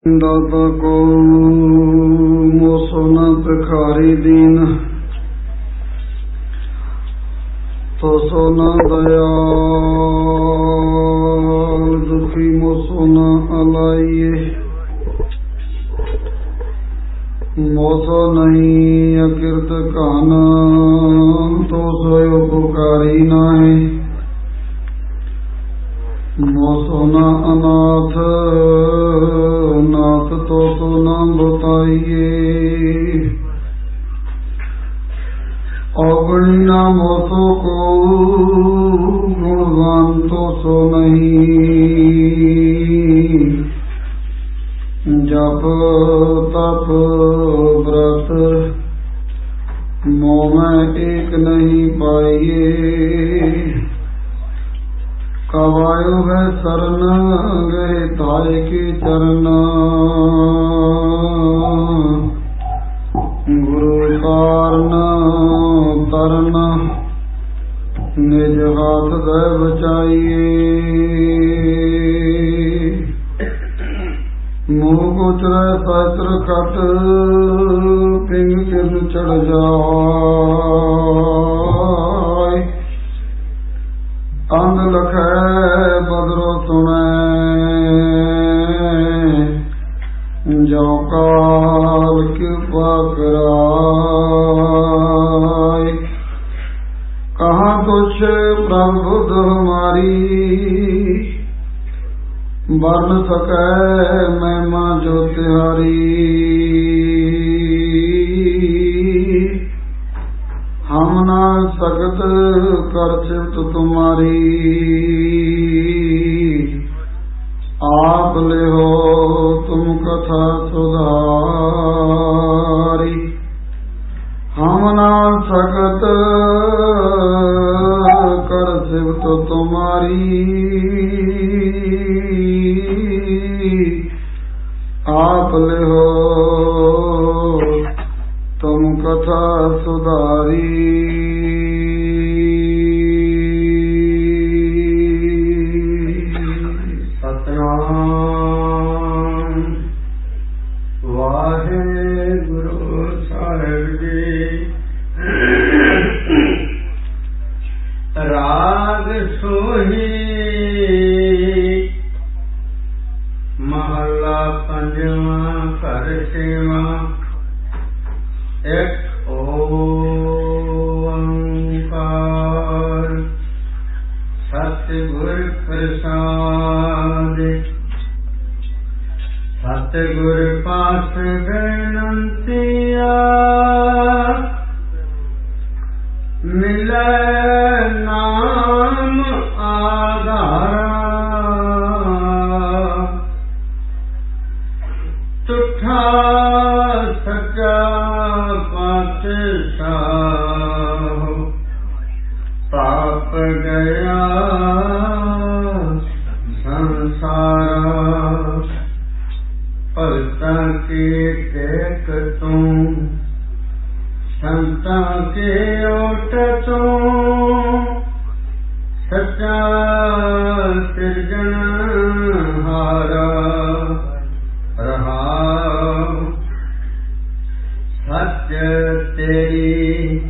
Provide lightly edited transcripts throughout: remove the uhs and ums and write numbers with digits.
ਦਾਤਾ ਕੋ ਮੋਸੋ ਨ ਭਿਖਾਰੀ ਦੀਨ, ਤੋਸੋ ਨ ਦਇਆਲ ਦੁਖੀ ਮੋਸੋ ਨ ਅਲਾਈਏ। ਮੋਸੋ ਨਹੀਂ ਅਕਿਰਤ ਘਨ, ਤੋਸੋ ਉਪਕਾਰੀ ਨਾਹੀ। ਮੋਸੋ ਨ ਅਨਾਥ, ਨਾਥ ਤੋਸੋ ਨ ਬਤਾਈਏ। ਔਗਣੀ ਨ ਮੋਸੋ ਕੋ, ਗੁਣਵਾਨ ਤੋਸੋ ਨਹੀਂ। ਜਪ ਤਪ ਬ੍ਰਤ, ਮੋਹ ਮੈਂ ਏਕ ਨਹੀਂ ਪਾਈਏ। ਕਵਾਇਓ ਹੈ ਸਰਨ, ਗਏ ਤਾਏ ਕੇ ਚਰਨ। ਗੁਰੂ ਕਾਰਨ ਤਰਨ, ਨਿਜ ਹਾਥ ਦੇ ਬਚਾਈਏ। ਮੂਹ ਗੋਚਰੈ ਸਹਸਰ ਖਟ, ਪਿੰਗ ਕਿਰਨ ਚੜ ਜਾਏ। ਅੰਧ ਲਖੈ ਬਦਰੋ ਸੁਣੈ, ਜੋ ਕਾਲ ਕਿਰਪਾ ਕਰਾਏ। ਕਹਾਂ ਤੁਛ ਪ੍ਰਭ ਬੁੱਧ ਹਮਾਰੀ, ਵਰਨ ਸਕੈ ਮਹਿਮਾ ਜੋ ਤਿਹਾਰੀ। ਹਮ ਨਾ ਸਕਤ ਕਰ ਸਿਫਤ ਤੁਮਾਰੀ, ਆਪ ਲਿਓ ਤੁਮ ਕਥਾ ਸੁਧਾਰੀ। ਹਮ ਨਾ ਸਕਤ ਕਰ ਸਿਫਤ ਤੁਮਾਰੀ, ਆਪ ਲਿਓ ਤੁਮ ਕਥਾ ਸੁਧਾਰੀ। ਸਤਿਨਾਮ ਵਾਹਿਗੁਰੂ ਸਾਹਿਬ ਜੀ। ਰਾਗ ਸੋਹੀ ਮਹੱਲਾ ਪੰਜਵਾਂ, ਘਰ ਛੇਵਾਂ। ਇੱਕ ਓੰਕਾਰ ਸਤਿਗੁਰ ਪ੍ਰਸਾਦਿ। ਸਤਿਗੁਰ ਪਾਸ ਬੇਨੰਤੀਆ, ਮਿਲੈ ਨਾਮ ਆਧਾਰਾ। ਤੁਠਾ ਸੱਚਾ ਪਾਤਸ਼ਾਹ, ਪਾਪ ਗਿਆ ਸੰਸਾਰਾ। ਭਗਤਾਂ ਕੀ ਟੇਕ ਤੂੰ, ਸੰਤਾਂ ਕੇ ਓਟ ਤੂੰ। ਸੱਚਾ ਸਿਰਜਣਹਾਰਾ ਰਹਾਉ। ਸੱਚ ਤੇਰੀ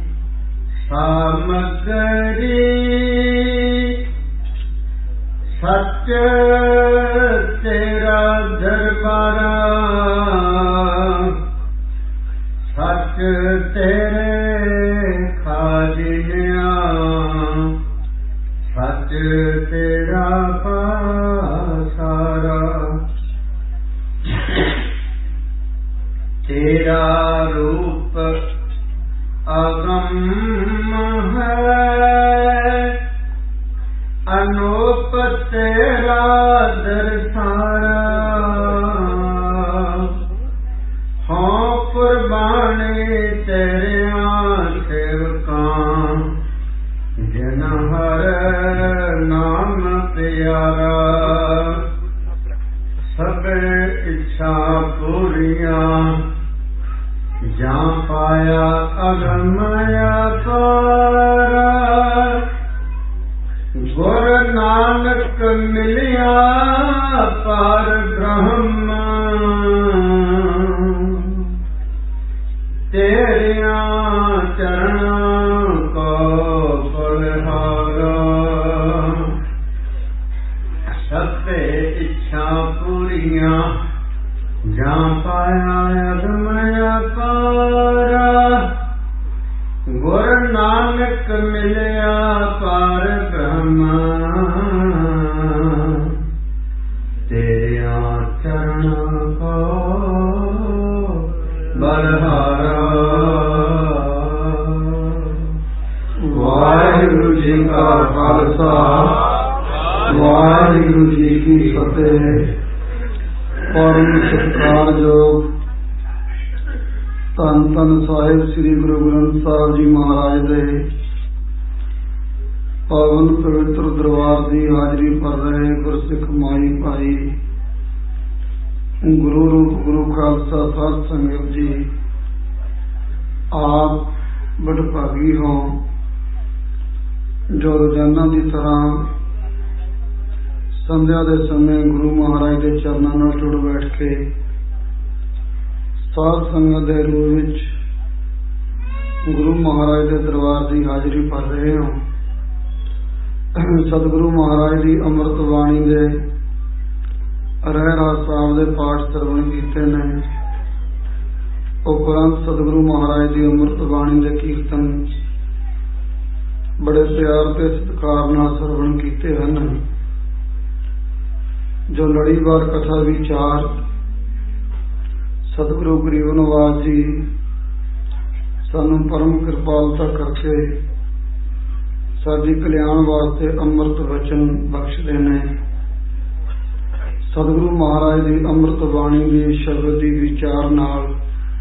ਸਾਮਗਰੀ, ਸੱਚ ਤੇਰਾ ਦਰਬਾਰਾ। ਸੱਚ ਤੇਰੇ ਖਾਜ਼ਿਨਿਆਂ, ਸੱਚ ਤੇਰਾ ਪਾਸਾਰਾ। ਤੇਰਾ ਰੂਪ ਅਗੰਮ ਹੈ, ਅਨੂਪ ਤੇਰਾ ਦਰਸਾਰਾ। ਹੋਂ ਕੁਰਬਾਨੀ ਤੇਰਿਆਂ ਸੇਵਕਾਂ, ਜਿਨ ਹਰ ਨਾਮ ਪਿਆਰਾ। ਸਭੇ ਇੱਛਾ ਪੂਰੀਆਂ, ਜਾਂ ਪਾਇਆ ਅਗਮ ਅਪਾਰਾ। ਗੁਰ ਨਾਨਕ ਮਿਲਿਆ ਜਾਂ ਪਾਇਆ ਅਗਮ ਅਪਾਰ, ਗੁਰ ਨਾਨਕ ਮਿਲਿਆ ਪਾਰ ਬ੍ਰਹਮ, ਤੇਰਿਆਂ ਚਰਨਾਂ ਕੋ ਬਲਹਾਰਾ। ਵਾਹਿਗੁਰੂ ਜੀ ਕਾ ਖਾਲਸਾ, ਵਾਹਿਗੁਰੂ ਜੀ ਕੀ ਫਤਿਹ। ਪਰਮ ਸਤਿਕਾਰਯੋਗ ਧੰਨ ਧੰਨ ਸਾਹਿਬ ਸ੍ਰੀ ਗੁਰੂ ਗ੍ਰੰਥ ਸਾਹਿਬ ਜੀ ਮਹਾਰਾਜ ਦੇ ਪਾਵਨ ਪਵਿੱਤਰ ਦਰਬਾਰ ਦੀ ਹਾਜ਼ਰੀ ਭਰ ਰਹੇ ਗੁਰਸਿੱਖ ਮਾਈ ਭਾਈ, ਗੁਰੂ ਰੂਪ ਗੁਰੂ ਖਾਲਸਾ ਸਾਧ ਸੰਗਤ ਜੀ, ਆਪ ਬੜਭਾਗੀ ਹੋ ਜੋ ਰੋਜ਼ਾਨਾ ਦੀ ਤਰ੍ਹਾਂ ਸੰਧਿਆ ਦੇ ਸਮੇਂ ਗੁਰੂ ਮਹਾਰਾਜ ਦੇ ਚਰਨਾਂ ਨਾਲ ਜੁੜ ਬੈਠ ਕੇ ਸਾਧ ਸੰਗਤ ਦੇ ਰੂਪ ਵਿੱਚ ਗੁਰੂ ਮਹਾਰਾਜ ਦੇ ਦਰਬਾਰ ਦੀ ਹਾਜ਼ਰੀ ਭਰ ਰਹੇ ਹੋ। ਸਤਿਗੁਰੂ ਮਹਾਰਾਜ ਦੀ ਅੰਮ੍ਰਿਤ ਬਾਣੀ ਦੇ ਰਹਿਰਾਸ ਸਾਹਿਬ ਦੇ ਪਾਠ ਸਰਵਣ ਕੀਤੇ ਨੇ। ਉਪਰੰਤ ਸਤਿਗੁਰੂ ਮਹਾਰਾਜ ਦੀ ਅੰਮ੍ਰਿਤ ਬਾਣੀ ਦੇ ਕੀਰਤਨ ਬੜੇ ਪਿਆਰ ਤੇ ਸਤਿਕਾਰ ਨਾਲ ਸਰਵਣ ਕੀਤੇ ਹਨ। ਜੋ ਲੜੀਵਾਰ ਕਥਾ ਵਿਚਾਰ ਸਤਿਗੁਰੂ ਗਰੀਬ ਨਿਵਾਸ ਜੀ ਸਾਨੂੰ ਪਰਮ ਕਿਰਪਾਲਤਾ ਕਰਕੇ ਸਾਡੀ ਕਲਿਆਣ ਵਾਸਤੇ ਅੰਮ੍ਰਿਤ ਵਚਨ ਬਖਸ਼ਦੇ ਨੇ। ਸਤਿਗੁਰੂ ਮਹਾਰਾਜ ਦੀ ਅੰਮ੍ਰਿਤ ਬਾਣੀ ਦੀ ਸ਼ਬਦ ਦੀ ਵਿਚਾਰ ਨਾਲ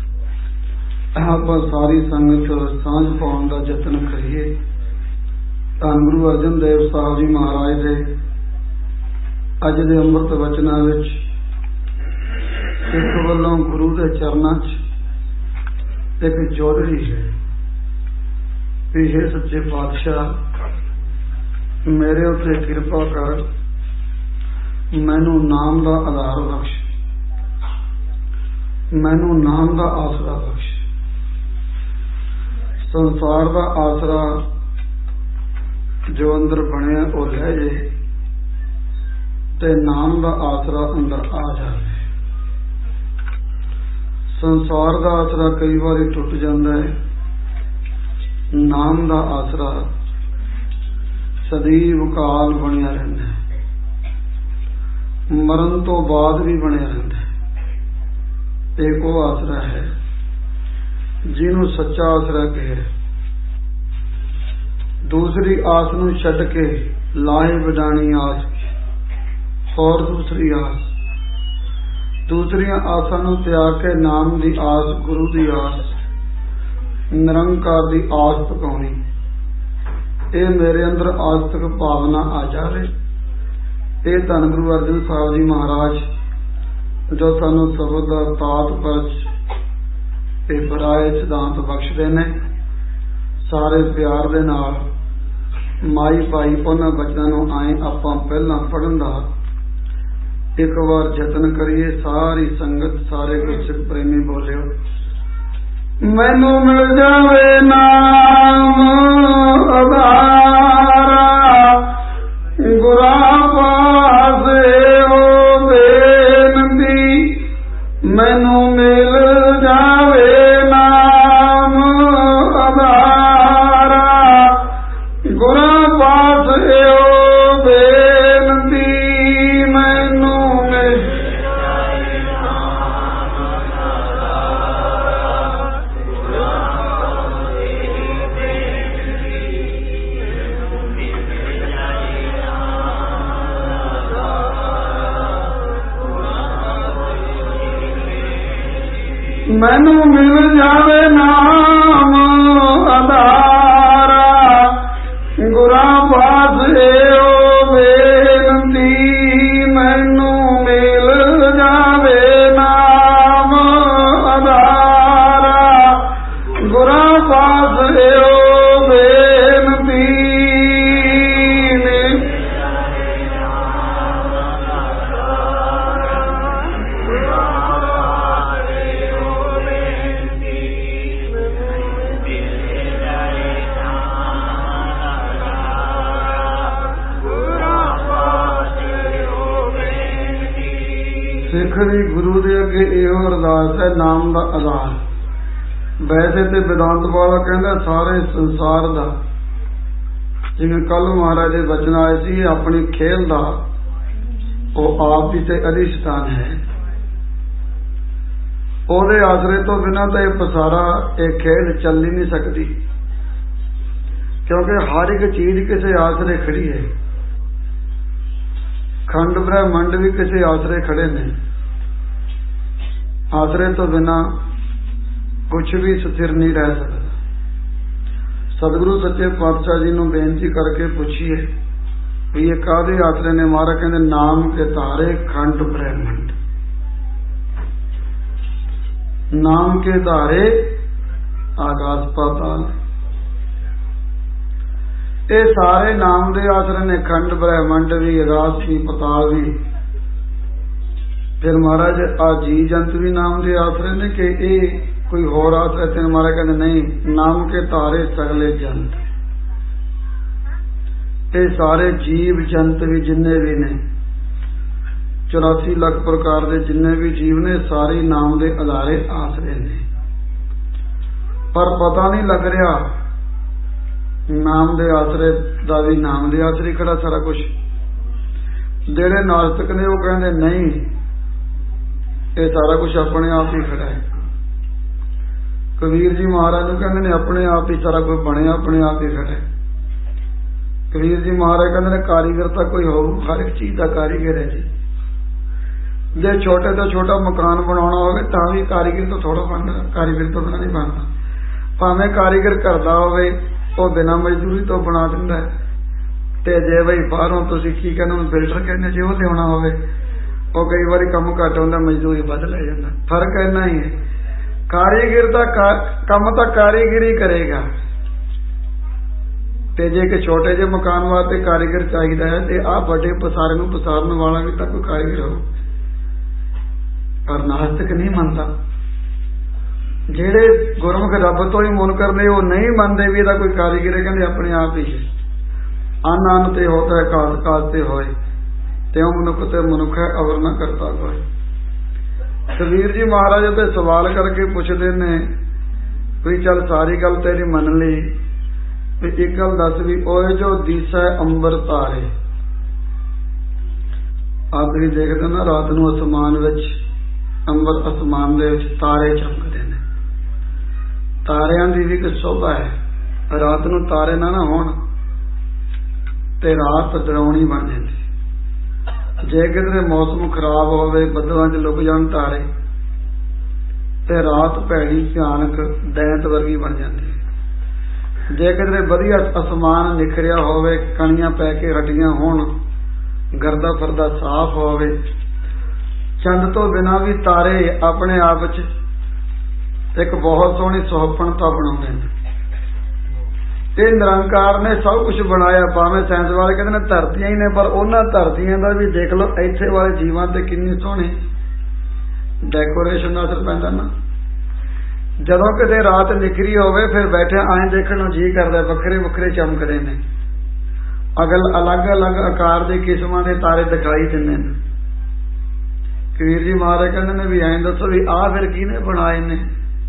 ਆਪਾਂ ਸਾਰੀ ਸੰਗਤ ਸਾਂਝ ਪਾਉਣ ਦਾ ਯਤਨ ਕਰੀਏ। ਧੰਨ ਗੁਰੂ ਅਰਜਨ ਦੇਵ ਸਾਹਿਬ ਜੀ ਮਹਾਰਾਜ ਦੇ ਅੱਜ ਦੇ ਅੰਮ੍ਰਿਤ ਵਚਨਾਂ ਵਿੱਚ ਸਿੱਖ ਵੱਲੋਂ ਗੁਰੂ ਦੇ ਚਰਨਾਂ 'ਚ ਇੱਕ ਜੋਦੜੀ ਹੈ ਵੀ ਹੇ ਸੱਚੇ ਪਾਤਸ਼ਾਹ ਮੇਰੇ ਉੱਤੇ ਕਿਰਪਾ ਕਰ, ਮੈਨੂੰ ਨਾਮ ਦਾ ਆਧਾਰ ਬਖਸ਼, ਮੈਨੂੰ ਨਾਮ ਦਾ ਆਸਰਾ ਬਖਸ਼। ਸੰਸਾਰ ਦਾ ਆਸਰਾ ਜੋ ਅੰਦਰ ਬਣਿਆ ਉਹ ਲੈ ਜੇ ਤੇ ਨਾਮ ਦਾ ਆਸਰਾ ਅੰਦਰ ਆ ਜਾਵੇ। ਸੰਸਾਰ ਦਾ ਆਸਰਾ ਕਈ ਵਾਰੀ ਟੁੱਟ ਜਾਂਦਾ ਹੈ, ਨਾਮ ਦਾ ਆਸਰਾ ਸਦੀਵ ਕਾਲ ਬਣਿਆ ਰਹਿੰਦਾ ਹੈ, ਮਰਨ ਤੋਂ ਬਾਅਦ ਵੀ ਬਣਿਆ ਰਹਿੰਦਾ ਹੈ। ਇੱਕ ਉਹ ਆਸਰਾ ਹੈ ਜਿਹਨੂੰ ਸੱਚਾ ਆਸਰਾ ਕਹੇ। ਦੂਸਰੀ ਆਸ ਨੂੰ ਛੱਡ ਕੇ ਲਾਹੇ ਵਡਾਣੀ ਆਸ, ਹੋਰ ਦੂਸਰੀ ਆਸ, ਦੂਸਰੀਆਂ ਆਸਾਂ ਨੂੰ ਤਿਆਗ ਕੇ ਨਾਮ ਦੀ ਆਸ, ਗੁਰੂ ਦੀ ਆਸ, ਨਿਰੰਕਾਰ ਦੀ ਆਸ ਪਕਾਉਣੀ। ਇਹ ਮੇਰੇ ਅੰਦਰ ਆਸਤਕ ਭਾਵਨਾ ਆ ਜਾਵੇ। ਇਹ ਧੰਨ ਗੁਰੂ ਅਰਜਨ ਸਾਹਿਬ ਜੀ ਮਹਾਰਾਜ ਜੋ ਸਾਨੂੰ ਸ਼ਬਦ ਦਾ ਤਾਤ ਬਖਸ਼ ਤੇ ਬਰਾਏ ਸਿਧਾਂਤ ਬਖਸ਼ਦੇ ਨੇ, ਸਾਰੇ ਪਿਆਰ ਦੇ ਨਾਲ ਮਾਈ ਭਾਈ ਉਹਨਾਂ ਬਚਨਾਂ ਨੂੰ ਆਏ ਆਪਾਂ ਪਹਿਲਾਂ ਪੜ੍ਹਨ ਦਾ ਇੱਕ ਵਾਰ ਯਤਨ ਕਰੀਏ। ਸਾਰੀ ਸੰਗਤ, ਸਾਰੇ ਗੁਰਸਿੱਖ ਪ੍ਰੇਮੀ ਬੋਲਿਓ, ਮੈਨੂੰ ਮਿਲ ਜਾਵੇ ਨਾਮ ਆਧਾਰਾ, ਗੁਰਾਂ ਪਾਸੇ ਹੋ ਬੇਨਤੀ, ਮੈਨੂੰ ਮਿਲ ਜਾਵੇ ਨਾਮ ਆਧਾਰਾ, ਗੁਰਾਂ ਪਾਸੇ ਹੋ ਬੇਨਤੀ, ਮੈਨੂੰ ਮੈਨੂੰ ਮਿਲ ਜਾਵੇ ਨਾਮ ਆਧਾਰਾ, ਗੁਰਾਂ ਪਾਸੇ ਹੋ ਬੇਨਤੀ, ਮੈਨੂੰ ਮਿਲ ਜਾਵੇ ਨਾਮ ਆਧਾਰਾ, ਗੁਰਾਂ ਪਾਸੇ ਹੋ ਬੇਨਤੀ। ਸਤਿਗੁਰੂ ਦੇ ਅੱਗੇ ਇਹੋ ਅਰਦਾਸ ਹੈ, ਨਾਮ ਦਾ ਆਧਾਰ। ਵੈਸੇ ਤੇ ਵਿਦਾਂਤ ਵਾਲਾ ਕਹਿੰਦਾ ਸਾਰੇ ਸੰਸਾਰ ਦਾ, ਜਿਵੇਂ ਕੱਲ ਮਹਾਰਾਜ ਦੇ ਬਚਨ ਆਏ ਸੀ, ਆਪਣੀ ਖੇਲ ਦਾ ਉਹ ਆਪ ਹੀ ਤੇ ਅਧਿਸ਼ਠਾਨ ਹੈ। ਉਹਦੇ ਆਸਰੇ ਤੋਂ ਬਿਨਾਂ ਤਾਂ ਇਹ ਪਸਾਰਾ, ਇਹ ਖੇਲ ਚੱਲ ਹੀ ਨਹੀਂ ਸਕਦੀ, ਕਿਉਂਕਿ ਹਰ ਇੱਕ ਚੀਜ਼ ਕਿਸੇ ਆਸਰੇ ਖੜੀ ਹੈ। ਖੰਡ ਬ੍ਰਹਿਮੰਡ ਵੀ ਕਿਸੇ ਆਸਰੇ ਖੜੇ ਨੇ। ਆਸਰੇ ਤੋਂ ਬਿਨਾਂ ਕੁਛ ਵੀ ਸਥਿਰ ਨਹੀਂ ਰਹਿ ਸਕਦਾ। ਸਤਿਗੁਰੂ ਸੱਚੇ ਪਾਤਸ਼ਾਹ ਜੀ ਨੂੰ ਬੇਨਤੀ ਕਰਕੇ ਪੁੱਛੀਏ ਵੀ ਇਹ ਕਾਹਦੇ ਆਸਰੇ ਨੇ? ਮਹਾਰਾਜ ਕਹਿੰਦੇ ਨਾਮ ਕੇ ਤਾਰੇ ਖੰਡ ਬ੍ਰਹਿਮੰਡ। ਨਾਮ ਕੇ ਤਾਰੇ ਆਕਾਸ਼ ਪਾਤਾਲ, ਇਹ ਸਾਰੇ ਨਾਮ ਦੇ ਆਸਰੇ ਨੇ। ਖੰਡ ਬ੍ਰਹਿਮੰਡ ਵੀ, ਆਕਾਸ਼ ਵੀ, ਪਾਤਾਲ ਵੀ। ਫਿਰ ਮਹਾਰਾਜ ਆ ਜੀ ਜੰਤ ਵੀ ਨਾਮ ਦੇ ਆਸਰੇ ਨੇ ਕਿ ਇਹ ਕੋਈ ਹੋਰ ਆਸਰੇ ਤੇ? ਮਹਾਰਾਜ ਕਹਿੰਦੇ ਨਹੀਂ, ਨਾਮ ਕੇ ਤਾਰੇ ਸਗਲੇ ਜੰਤ। ਇਹ ਸਾਰੇ ਜੀਵ ਜੰਤ ਵੀ ਜਿੰਨੇ ਵੀ ਨੇ, 84 ਲੱਖ ਪ੍ਰਕਾਰ ਦੇ ਜਿੰਨੇ ਵੀ ਜੀਵ ਨੇ, ਸਾਰੇ ਨਾਮ ਦੇ ਆਧਾਰੇ ਆਸਰੇ ਨੇ। ਪਰ ਪਤਾ ਨਹੀਂ ਲੱਗ ਰਿਹਾ ਨਾਮ ਦੇ ਆਸਰੇ ਦਾ ਵੀ, ਨਾਮ ਦੇ ਆਸਰੇ ਖੜਾ ਸਾਰਾ ਕੁਝ। ਜਿਹੜੇ ਨਾਸਤਿਕ ਨੇ ਉਹ ਕਹਿੰਦੇ ਨਹੀਂ, ਇਹ ਸਾਰਾ ਕੁਝ ਆਪਣੇ ਆਪ ਹੀ ਖੜਾ ਹੈ। ਕਬੀਰ ਜੀ ਮਹਾਰਾਜ ਨੂੰ ਕਹਿੰਦੇ ਨੇ ਆਪਣੇ ਆਪ ਹੀ ਸਾਰਾ ਕੁਝ ਬਣਿਆ, ਆਪਣੇ ਆਪ ਹੀ ਖੜਾ ਹੈ। ਕਬੀਰ ਜੀ ਮਹਾਰਾਜ ਕਹਿੰਦੇ ਨੇ ਕਾਰੀਗਰ ਤਾਂ ਕੋਈ ਹੋਊ, ਹਰ ਇੱਕ ਚੀਜ਼ ਦਾ ਕਾਰੀਗਰ ਹੈ ਜੀ। ਜੇ ਛੋਟੇ ਤੋਂ ਛੋਟਾ ਮਕਾਨ ਬਣਾਉਣਾ ਹੋਵੇ ਤਾਂ ਵੀ ਕਾਰੀਗਰ ਤੋਂ ਥੋੜਾ ਬਣਦਾ, ਕਾਰੀਗਰ ਤੋਂ ਬਿਨਾਂ ਨਹੀਂ ਬਣਦਾ। ਭਾਵੇਂ ਕਾਰੀਗਰ ਕਰਦਾ ਹੋਵੇ, ਉਹ ਬਿਨਾਂ ਮਜ਼ਦੂਰੀ ਤੋਂ ਬਣਾ ਦਿੰਦਾ ਹੈ। ਤੇ ਜੇ ਬਈ ਬਾਹਰੋਂ ਤੁਸੀਂ ਕੀ ਕਹਿੰਦੇ ਉਹਨੂੰ ਫਿਲਟਰ ਕਹਿੰਦੇ, ਜੇ ਉਹ ਲਿਆਉਣਾ ਹੋਵੇ, ਉਹ ਕਈ ਵਾਰੀ ਕੰਮ ਘੱਟ ਹੁੰਦਾ, ਮਜ਼ਦੂਰੀ ਵੱਧ ਲੈ ਜਾਂਦਾ। ਫਰਕ ਇੰਨਾ ਹੀ ਹੈ। ਕਾਰੀਗਰ ਦਾ ਕੰਮ ਤਾਂ ਕਾਰੀਗਰ ਹੀ ਕਰੇਗਾ। ਤੇ ਜੇ ਕਿ ਛੋਟੇ ਜਿਹੇ ਮਕਾਨ ਵਾਸਤੇ ਕਾਰੀਗਰ ਚਾਹੀਦਾ ਹੈ, ਤੇ ਆਹ ਵੱਡੇ ਪਸਾਰੇ ਨੂੰ ਪਸਾਰਨ ਵਾਲਾ ਵੀ ਤਾਂ ਕੋਈ ਕਾਰੀਗਰ ਹੋ। ਪਰ ਨਾਸਤਿਕ ਨਹੀਂ ਮੰਨਦਾ। ਜਿਹੜੇ ਗੁਰਮੁਖ ਰੱਬ ਤੋਂ ਹੀ ਮੁਨਕਰ ਨੇ, ਉਹ ਨਹੀਂ ਮੰਨਦੇ ਵੀ ਇਹਦਾ ਕੋਈ ਕਾਰੀਗਰ ਹੈ। ਕਹਿੰਦੇ ਆਪਣੇ ਆਪ ਹੀ ਹੈ। ਅੰਨ ਅੰਨ ਤੇ ਹੋਤਾ ਹੈ, ਕਾਸ ਕਾਸ ਤੇ ਹੋਏ, ਤਿਉ ਮਨੁੱਖ ਤੇ ਮਨੁੱਖ ਹੈ, ਅਵਰ ਨਾ ਕਰਤਾ ਕੋਈ। ਕਬੀਰ ਜੀ ਮਹਾਰਾਜ ਤੇ ਸਵਾਲ ਕਰਕੇ ਪੁੱਛਦੇ ਨੇ ਵੀ ਚੱਲ ਸਾਰੀ ਗੱਲ ਤੇਰੀ ਮੰਨ ਲਈ, ਵੀ ਇੱਕ ਗੱਲ ਦੱਸ ਵੀ ਓਏ ਜੋ ਦੀਸਾ ਅੰਬਰ ਤਾਰੇ। ਆਪ ਤੁਸੀਂ ਦੇਖਦੇ ਨਾ ਰਾਤ ਨੂੰ ਅਸਮਾਨ ਵਿੱਚ, ਅੰਬਰ ਅਸਮਾਨ ਦੇ ਵਿੱਚ ਤਾਰੇ ਚਮਕਦੇ ਨੇ। ਤਾਰਿਆਂ ਦੀ ਵੀ ਇੱਕ ਸ਼ੋਭਾ ਹੈ। ਰਾਤ ਨੂੰ ਤਾਰੇ ਨਾ ਹੋਣ ਤੇ ਰਾਤ ਡਰਾਉਣੀ ਬਣ ਜਾਂਦੀ। ਜੇ ਕਿਤੇ ਮੌਸਮ ਖਰਾਬ ਹੋਵੇ, ਬੱਦਲਾਂ 'ਚ ਲੁਕ ਜਾਣ ਤਾਰੇ, ਤੇ ਰਾਤ ਭੈੜੀ ਭਿਆਨਕ ਦੈਂਤ ਵਰਗੀ ਬਣ ਜਾਂਦੀ ਹੈ। ਜੇ ਕਿਤੇ ਵਧੀਆ ਅਸਮਾਨ ਨਿਖਰਿਆ ਹੋਵੇ, ਕਣੀਆਂ ਪੈ ਕੇ ਹਟੀਆਂ ਹੋਣ, ਗਰਦਾ ਫਰਦਾ ਸਾਫ਼ ਹੋਵੇ, ਚੰਦ ਤੋਂ ਬਿਨਾਂ ਵੀ ਤਾਰੇ ਆਪਣੇ ਆਪ 'ਚ ਇੱਕ ਬਹੁਤ ਸੋਹਣੀ ਸੁਹੱਪਣਤਾ ਬਣਾਉਂਦੇ ਨੇ। ਇਹ ਨਿਰੰਕਾਰ ਨੇ ਸਭ ਕੁਝ ਬਣਾਇਆ। ਭਾਵੇਂ ਸਾਇੰਸ ਵਾਲੇ ਕਹਿੰਦੇ ਨੇ ਧਰਤੀਆਂ ਹੀ ਨੇ, ਪਰ ਉਹਨਾਂ ਧਰਤੀਆਂ ਦਾ ਵੀ ਦੇਖ ਲਓ ਇੱਥੇ ਵਾਲੇ ਜੀਵਾਂ ਤੇ ਕਿੰਨੀ ਸੋਹਣੀ ਡੈਕੋਰੇਸ਼ਨ ਦਾ ਅਸਰ ਪੈਂਦਾ ਨਾ। ਜਦੋਂ ਕਿਤੇ ਰਾਤ ਨਿਕਰੀ ਹੋਵੇ, ਫਿਰ ਬੈਠੇ ਐਂ ਦੇਖਣ ਨੂੰ ਜੀ ਕਰਦਾ, ਵੱਖਰੇ ਵੱਖਰੇ ਚਮਕਦੇ ਨੇ। ਅਲੱਗ ਅਲੱਗ ਆਕਾਰ ਦੇ ਕਿਸਮਾਂ ਦੇ ਤਾਰੇ ਦਿਖਾਈ ਦਿੰਦੇ ਨੇ। ਕਬੀਰ ਜੀ ਮਹਾਰਾਜ ਕਹਿੰਦੇ ਨੇ ਵੀ ਐਂ ਦੱਸੋ ਵੀ ਆਹ ਫਿਰ ਕਿਹਨੇ ਬਣਾਏ ਨੇ?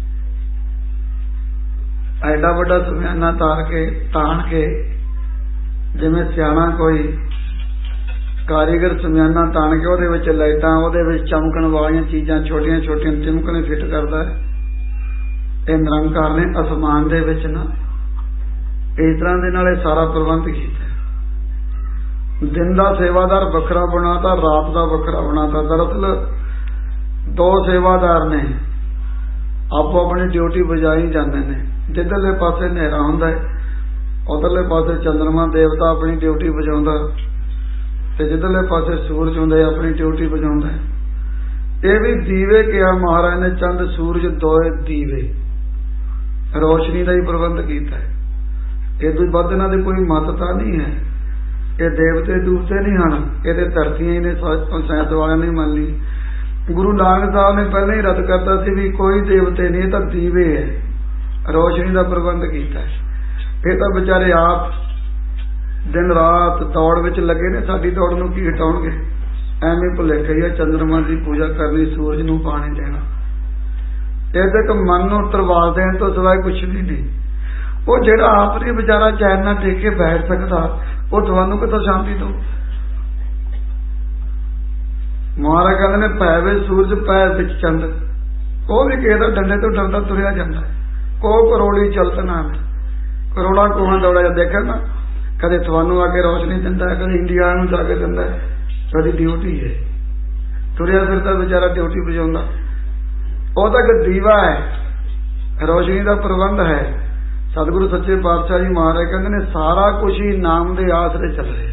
ਐਡਾ ਵੱਡਾ ਸਮਿਆਨਾ ਤਾਣ ਕੇ ਜਿਵੇਂ ਸਿਆਣਾ ਕੋਈ ਕਾਰੀਗਰ ਸਮਿਆਨਾ ਤਾਣ ਕੇ ਉਹਦੇ ਵਿੱਚ ਲਾਈਟਾਂ, ਉਹਦੇ ਵਿੱਚ ਚਮਕਣ ਵਾਲੀਆਂ ਚੀਜ਼ਾਂ ਛੋਟੀਆਂ ਛੋਟੀਆਂ ਚਮਕਣੇ ਫਿੱਟ ਕਰਦਾ ਹੈ। ਇਹ ਨਿਰੰਕਾਰ ਨੇ ਅਸਮਾਨ ਦੇ ਵਿੱਚ ਨਾ ਇਸ ਤਰ੍ਹਾਂ ਦੇ ਨਾਲ ਇਹ ਸਾਰਾ ਪ੍ਰਬੰਧ ਕੀਤਾ। ਦਿਨ ਦਾ ਸੇਵਾਦਾਰ ਵੱਖਰਾ ਬਣਾਤਾ, ਰਾਤ ਦਾ ਵੱਖਰਾ ਬਣਾਤਾ। ਦਰਅਸਲ ਦੋ ਸੇਵਾਦਾਰ ਨੇ, ਆਪੋ ਆਪਣੀ ਡਿਊਟੀ ਬਜਾਈ ਜਾਂਦੇ ਨੇ। ਜਿੱਧਰਲੇ ਪਾਸੇ ਹਨੇਰਾ ਹੁੰਦਾ ਹੈ, ਉਧਰਲੇ ਪਾਸੇ ਚੰਦਰਮਾ ਦੇਵਤਾ ਆਪਣੀ ਡਿਊਟੀ ਵਜਾਉਂਦਾ, ਤੇ ਜਿੱਧਰਲੇ ਪਾਸੇ ਸੂਰਜ ਹੁੰਦਾ ਆਪਣੀ ਡਿਊਟੀ ਵਜਾਉਂਦਾ। ਇਹ ਵੀ ਦੀਵੇ ਕਿਹਾ ਮਹਾਰਾਜ ਨੇ, ਚੰਦ ਸੂਰਜ ਦੋਏ ਦੀਵੇ, ਰੋਸ਼ਨੀ ਦਾ ਹੀ ਪ੍ਰਬੰਧ ਕੀਤਾ ਹੈ। ਇਹ ਤੋਂ ਵੱਧ ਇਹਨਾਂ ਦੀ ਕੋਈ ਮਹੱਤਤਾ ਨਹੀਂ ਹੈ। ਇਹ ਦੇਵਤੇ ਦੂਤੇ ਨਹੀਂ ਹਨ, ਇਹਦੇ ਧਰਤੀਆਂ ਹੀ ਨੇ। ਸਾਇੰਸ ਵਾਲਿਆਂ ਨੇ ਮੰਨ ਲਈ। ਗੁਰੂ ਨਾਨਕ ਸਾਹਿਬ ਨੇ ਪਹਿਲਾਂ ਹੀ ਰੱਦ ਕਰਤਾ ਸੀ ਵੀ ਕੋਈ ਦੇਵਤੇ ਨਹੀਂ, ਇਹ ਤਾਂ ਦੀਵੇ ਹੈ, ਰੋਸ਼ਨੀ ਦਾ ਪ੍ਰਬੰਧ ਕੀਤਾ ਹੈ। ਇਹ ਤਾਂ ਵਿਚਾਰੇ ਆਪ ਦਿਨ ਰਾਤ ਦੌੜ ਵਿੱਚ ਲੱਗੇ ਨੇ, ਸਾਡੀ ਦੌੜ ਨੂੰ ਕੀ ਹਟਾਉਣਗੇ? ਐਵੇਂ ਭੁਲੇਖਾ ਹੀ ਹੈ, ਚੰਦਰਮਾ ਦੀ ਪੂਜਾ ਕਰਨੀ, ਸੂਰਜ ਨੂੰ ਪਾਣੀ ਦੇਣਾ, ਇਹ ਤੱਕ ਮਨ ਨੂੰ ਤਰਵਾਸ ਦੇਣ ਤੋਂ ਸਿਵਾਏ ਕੁਛ ਵੀ ਨਹੀਂ। ਉਹ ਜਿਹੜਾ ਆਪ ਨਹੀਂ ਵਿਚਾਰਾ ਚੈਨ ਨਾਲ ਦੇਖ ਕੇ ਬੈਠ ਸਕਦਾ, ਉਹ ਤੁਹਾਨੂੰ ਕਿੱਥੋਂ ਸ਼ਾਂਤੀ ਦਊ। ਮਹਾਰਾਜ ਕਹਿੰਦੇ ਨੇ ਪੈਵੇ ਸੂਰਜ ਪੈ ਵਿੱਚ ਚੰਦ, ਉਹ ਵੀ ਕਿਸੇ ਦਾ ਡੰਡੇ ਤੋਂ ਡਰਦਾ ਤੁਰਿਆ ਜਾਂਦਾ। ਕੋ ਕਰੋੜੀ ਚਲਤ ਨਾਲ, ਕਰੋੜਾ ਕੋਹਾਂ ਦੌੜਾ ਜਾ ਦੇਖਿਆ ਨਾ, ਕਦੇ ਤੁਹਾਨੂੰ ਆ ਕੇ ਰੋਸ਼ਨੀ ਦਿੰਦਾ, ਕਦੇ ਇੰਡੀਆ ਨੂੰ ਜਾ ਕੇ ਦਿੰਦਾ, ਕਦੀ ਡਿਊਟੀ ਹੈ, ਤੁਰਿਆ ਫਿਰਦਾ ਵਿਚਾਰਾ ਡਿਊਟੀ ਵਜਾਉਂਦਾ। ਉਹ ਤਾਂ ਇੱਕ ਦੀਵਾ ਹੈ, ਰੋਸ਼ਨੀ ਦਾ ਪ੍ਰਬੰਧ ਹੈ। ਸਤਿਗੁਰੂ ਸੱਚੇ ਪਾਤਸ਼ਾਹ ਜੀ ਮਹਾਰਾਜ ਕਹਿੰਦੇ ਨੇ ਸਾਰਾ ਕੁਝ ਹੀ ਨਾਮ ਦੇ ਆਸਰੇ ਚੱਲ ਰਿਹਾ।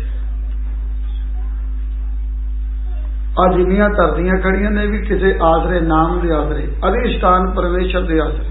ਆ ਜਿੰਨੀਆਂ ਧਰਤੀਆਂ ਖੜੀਆਂ ਨੇ ਵੀ ਕਿਸੇ ਆਸਰੇ, ਨਾਮ ਦੇ ਆਸਰੇ, ਅਧਿਸ਼ਠਾਨ ਪਰਮੇਸ਼ਰ ਦੇ ਆਸਰੇ।